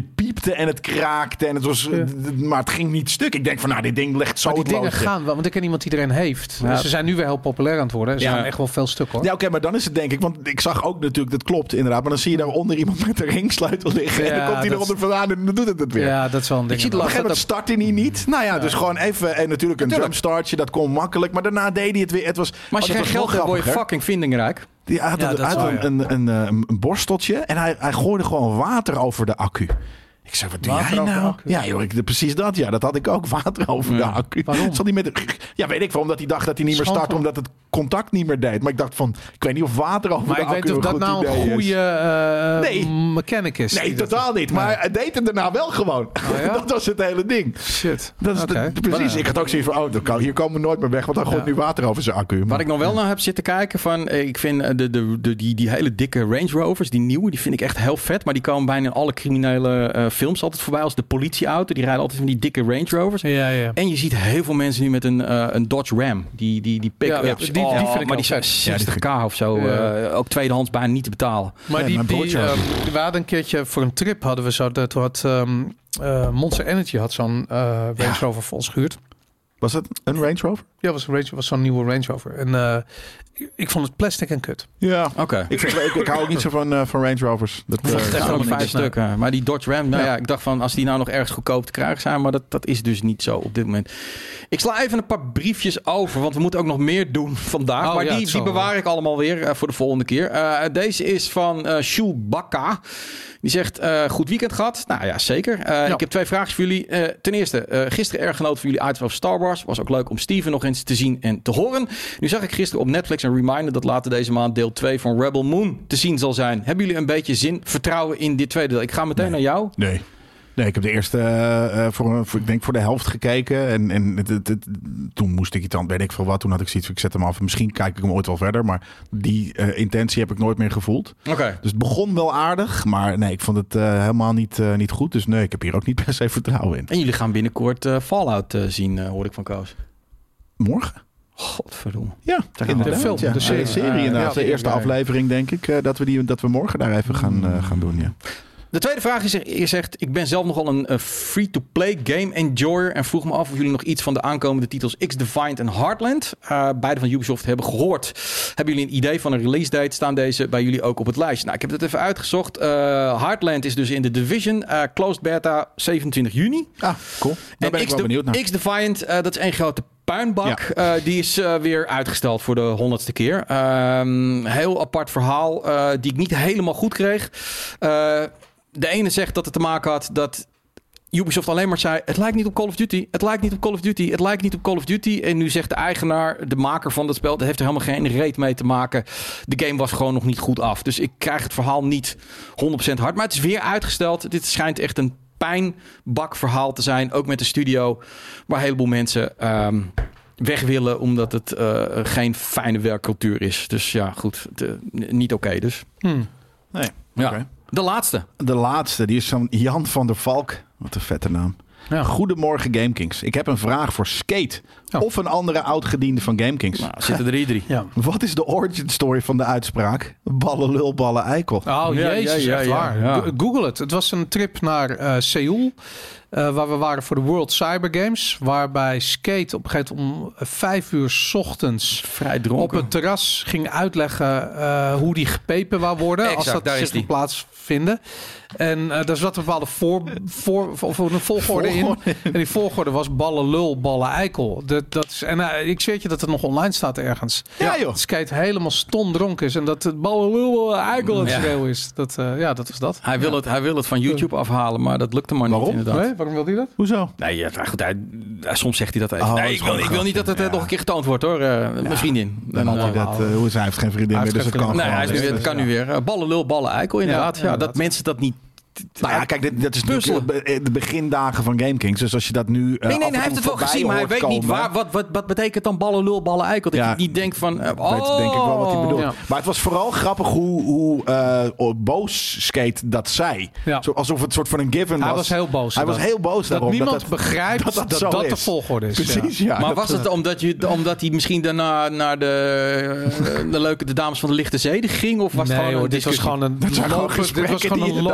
piepte en het kraakte. En het was, ja. Maar het ging niet stuk. Ik denk van, nou, dit ding ligt zo. Maar die dingen gaan wel, want ik ken iemand die iedereen heeft. Ja. Dus ze zijn nu weer heel populair aan het worden. Ze ja. gaan echt wel veel stuk, hoor. Ja, oké, okay, maar dan is het denk ik, want ik zag ook natuurlijk, dat klopt inderdaad, maar dan zie je daaronder iemand met een ringsleutel liggen. Ja, en dan komt hij eronder vandaan en dan doet het het weer. Ja, dat is wel een ding. Ik zie het lastig. Het startte hij niet. Nou ja, ja, dus gewoon even, en natuurlijk een jumpstartje, dat kon makkelijk, maar daarna deed hij het weer. Het was, maar als je geen geld hebt, word je fucking vindingrijk. Die had, ja, een, had een, een, een, een, een borsteltje en hij, hij gooide gewoon water over de accu. Ik zei, wat doe water jij nou? Ja, joh, ik, precies dat. Ja, dat had ik ook. Water over ja. de accu. Waarom? Zat hij met de, ja, weet ik wel. Omdat hij dacht dat hij niet meer startte. Omdat het contact niet meer deed. Maar ik dacht van, ik weet niet of water over maar de accu een goed idee is. Maar ik weet of dat nou een goede uh, nee. mechanic is. Nee, totaal niet. Maar nee. hij deed het daarna wel gewoon. Oh, ja? Dat was het hele ding. Shit. Dat is okay. de, precies. Ik had ook zoiets van, oh, hier komen we nooit meer weg. Want hij gooit ja. nu water over zijn accu. Maar. Wat ik nog wel naar heb zitten kijken van, ik vind de, de, de, die, die hele dikke Range Rovers, die nieuwe, die vind ik echt heel vet. Maar die komen bijna in alle criminele uh, films altijd voorbij als de politieauto. Die rijden altijd van die dikke Range Rovers. Ja, ja. En je ziet heel veel mensen nu met een, uh, een Dodge Ram. Die, die, die pick-ups. Ja, die, die, oh, die vind ik maar die zijn zestig k of zo. Ja. Uh, ook tweedehands bijna niet te betalen. Maar ja, die, die, uh, we hadden een keertje voor een trip hadden we zo dat wat um, uh, Monster Energy had zo'n uh, Range ja. Rover voor ons gehuurd. Was het een Range Rover? Ja, was, een Range, was zo'n nieuwe Range Rover. En uh, ik vond het plastic en kut. Ja, oké. Okay. Ik, ik, ik hou ook niet zo van, uh, van Range Rovers. Dat uh, is echt gewoon vijf stukken. Maar die Dodge Ram, nou ja. ja, ik dacht van als die nou nog ergens goedkoop te krijgen zijn, maar dat, dat is dus niet zo op dit moment. Ik sla even een paar briefjes over, want we moeten ook nog meer doen vandaag. Oh, maar ja, die, die bewaar ik allemaal weer uh, voor de volgende keer. Uh, deze is van uh, Chewbacca. Die zegt, uh, goed weekend gehad. Nou ja, zeker. Uh, ja. Ik heb twee vragen voor jullie. Uh, ten eerste, uh, gisteren erg genoten van jullie items over Star Wars. Was ook leuk om Steven nog eens te zien en te horen. Nu zag ik gisteren op Netflix een reminder dat later deze maand deel twee van Rebel Moon te zien zal zijn. Hebben jullie een beetje zin, vertrouwen in dit tweede deel? Ik ga meteen nee. naar jou. Nee. Nee, ik heb de eerste, uh, voor, voor, ik denk voor de helft gekeken. En, en het, het, het, toen moest ik iets aan, weet ik veel wat. Toen had ik zoiets, ik zet hem af. Misschien kijk ik hem ooit wel verder. Maar die uh, intentie heb ik nooit meer gevoeld. Okay. Dus het begon wel aardig. Maar nee, ik vond het uh, helemaal niet, uh, niet goed. Dus nee, ik heb hier ook niet per se vertrouwen in. En jullie gaan binnenkort uh, Fallout uh, zien, uh, hoor ik van Koos. Morgen? Godverdomme. Ja, de film, ja. de serie. De, serie uh, ja, de eerste ja, aflevering, denk ik. Uh, dat, we die, dat we morgen daar even gaan, uh, gaan doen, ja. De tweede vraag is, je zegt, ik ben zelf nogal een uh, free-to-play game enjoyer en vroeg me af of jullie nog iets van de aankomende titels X-Defiant en Heartland, uh, beide van Ubisoft, hebben gehoord. Hebben jullie een idee van een release date? Staan deze bij jullie ook op het lijstje? Nou, ik heb het even uitgezocht. Uh, Heartland is dus in de Division, uh, closed beta zevenentwintig juni. Ah, cool. Daar ben ik wel benieuwd naar. X-Defiant, uh, dat is één grote puinbak. Ja. Uh, die is uh, weer uitgesteld voor de honderdste keer. Um, heel apart verhaal, uh, die ik niet helemaal goed kreeg. Uh, De ene zegt dat het te maken had dat Ubisoft alleen maar zei, het lijkt niet op Call of Duty, het lijkt niet op Call of Duty, het lijkt niet op Call of Duty. En nu zegt de eigenaar, de maker van dat spel, dat heeft er helemaal geen reet mee te maken. De game was gewoon nog niet goed af. Dus ik krijg het verhaal niet honderd procent hard. Maar het is weer uitgesteld. Dit schijnt echt een pijnbakverhaal te zijn. Ook met de studio, waar een heleboel mensen um, weg willen, omdat het uh, geen fijne werkcultuur is. Dus ja, goed. De, niet oké okay dus. Hmm. Nee, ja. Okay. De laatste. De laatste, die is van Jan van der Valk. Wat een vette naam. Ja. Goedemorgen GameKings. Ik heb een vraag voor Skate. Oh. Of een andere oud-gediende van GameKings. Nou, zitten er iedere. Ja. Wat is de origin story van de uitspraak? Ballen lul, ballen eikel. Oh jezus, ja, ja, ja, echt waar. Ja, ja. Google het. Het was een trip naar uh, Seoul. Uh, waar we waren voor de World Cyber Games. Waarbij Skate op een gegeven moment om vijf uur 's ochtends vrij dronken op het terras ging uitleggen uh, hoe die gepepen wou worden. Exact, als dat zich plaatsvinden. En uh, daar zat een bepaalde voor, voor, of een volgorde in. En die volgorde was ballen lul, ballen eikel. Dat, dat is, en uh, ik zweer je dat het nog online staat ergens. Ja, joh. Skate helemaal stom dronken is. En dat het ballen lul, ballen eikel het ja. schreeuw is. Dat, uh, ja, dat was dat. Hij wil, ja. het, hij wil het van YouTube afhalen, maar dat lukte maar Waarom? niet inderdaad. Nee? Waarom wil hij dat? Hoezo? Nee, ja, goed, hij, soms zegt hij dat even. Oh, nee, ik wil, ik wil niet dat het ja. nog een keer getoond wordt hoor. Uh, ja. Mijn vriendin. En dan, uh, dat, uh, hoe is hij? heeft geen vriendin meer, dus het kan. Nee, hij is nu weer, het kan nu weer. Uh, ballen lul, ballen eikel inderdaad. Ja, ja, ja, dat mensen dat niet. Nou ja, kijk, dit, dat is de begindagen van GameKings. Dus als je dat nu. Uh, nee, nee, hij heeft het wel gezien, maar hij weet komen, niet waar. Wat, wat, wat betekent dan ballen, lul, ballen, eikel? Dat ja, je niet denkt van. Uh, oh, weet denk ik wel wat hij bedoelt. Ja. Maar het was vooral grappig hoe, hoe uh, boos Skate dat zei. Ja. Zo, alsof het een soort van een given was. Hij was heel boos. Hij was heel boos daarom. Dat niemand dat begrijpt dat dat, dat, dat de volgorde is. Precies, ja. ja. Maar was het omdat, je, omdat hij misschien daarna naar de, uh, de leuke de dames van de Lichte Zee ging? Of was nee, het gewoon hoor, dit was gewoon een lopend, dit was gewoon een lopend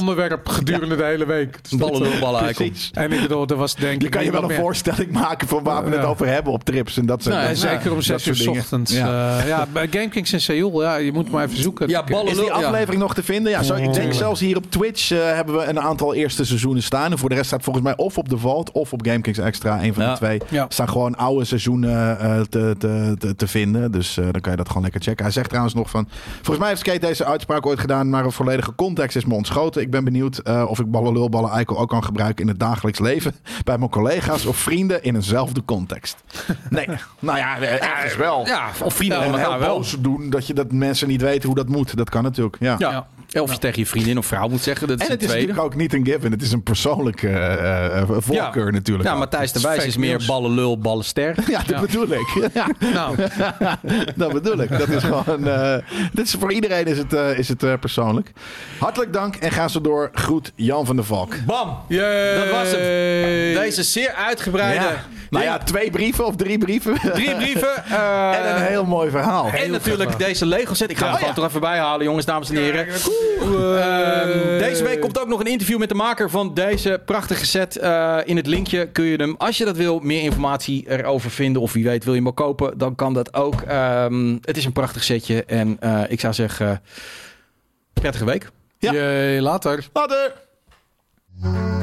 onderwerp gedurende de hele week. Dus ballen, lul, ballen, eikel. En ik bedoel, er was denk ik... Je kan je wel een meer... voorstelling maken van waar we uh, het over hebben op trips. En dat soort nou, dingen. Zeker om zes uur 's ochtends. Ja. Uh, ja, bij GameKings in Seoul, ja, je moet maar even zoeken. Ja, ballen, is die aflevering ja. nog te vinden? Ja, zo, ik denk zelfs hier op Twitch uh, hebben we een aantal eerste seizoenen staan. En voor de rest staat volgens mij of op The Vault of op GameKings Extra. Een van ja. de twee. Ja. staan gewoon oude seizoenen uh, te, te, te, te vinden. Dus uh, dan kan je dat gewoon lekker checken. Hij zegt trouwens nog van... Volgens mij heeft Skate deze uitspraak ooit gedaan, maar een volledige context is me ontschoten. Ik ben benieuwd uh, of ik ballen, lul, ballen, eikel ook kan gebruiken in het dagelijks leven. Bij mijn collega's of vrienden in eenzelfde context. Nee. Nou ja, ergens wel. Ja, of vrienden en heel boos doen dat, je, dat mensen niet weten hoe dat moet. Dat kan natuurlijk. Ja. ja. Of je tegen je vriendin of vrouw moet zeggen. Dat is en het is tweede. natuurlijk ook niet een given. Het is een persoonlijke uh, uh, voorkeur ja. natuurlijk. Ja, Matthijs de Wijs is meer ballen, lul, ballen, ster. Ja, dat ja. bedoel ik. Ja. Nou. dat bedoel ik. Dat is gewoon... Uh, dit is, voor iedereen is het, uh, is het uh, persoonlijk. Hartelijk dank en ga zo door. Groet Jan van der Valk. Bam! Yay. Dat was het. Deze zeer uitgebreide... Ja. Nou ja, twee brieven of drie brieven. Drie brieven. Uh, en een heel mooi verhaal. En heel natuurlijk verhaal. Deze Lego set. Ik ga ja, hem gewoon ja. toch even bijhalen, jongens, dames en heren. Ja, uh, deze week komt ook nog een interview met de maker van deze prachtige set. Uh, in het linkje kun je hem, als je dat wil, meer informatie erover vinden. Of wie weet wil je hem ook kopen, dan kan dat ook. Um, het is een prachtig setje. En uh, ik zou zeggen, prettige week. Ja. Jee, later. Later.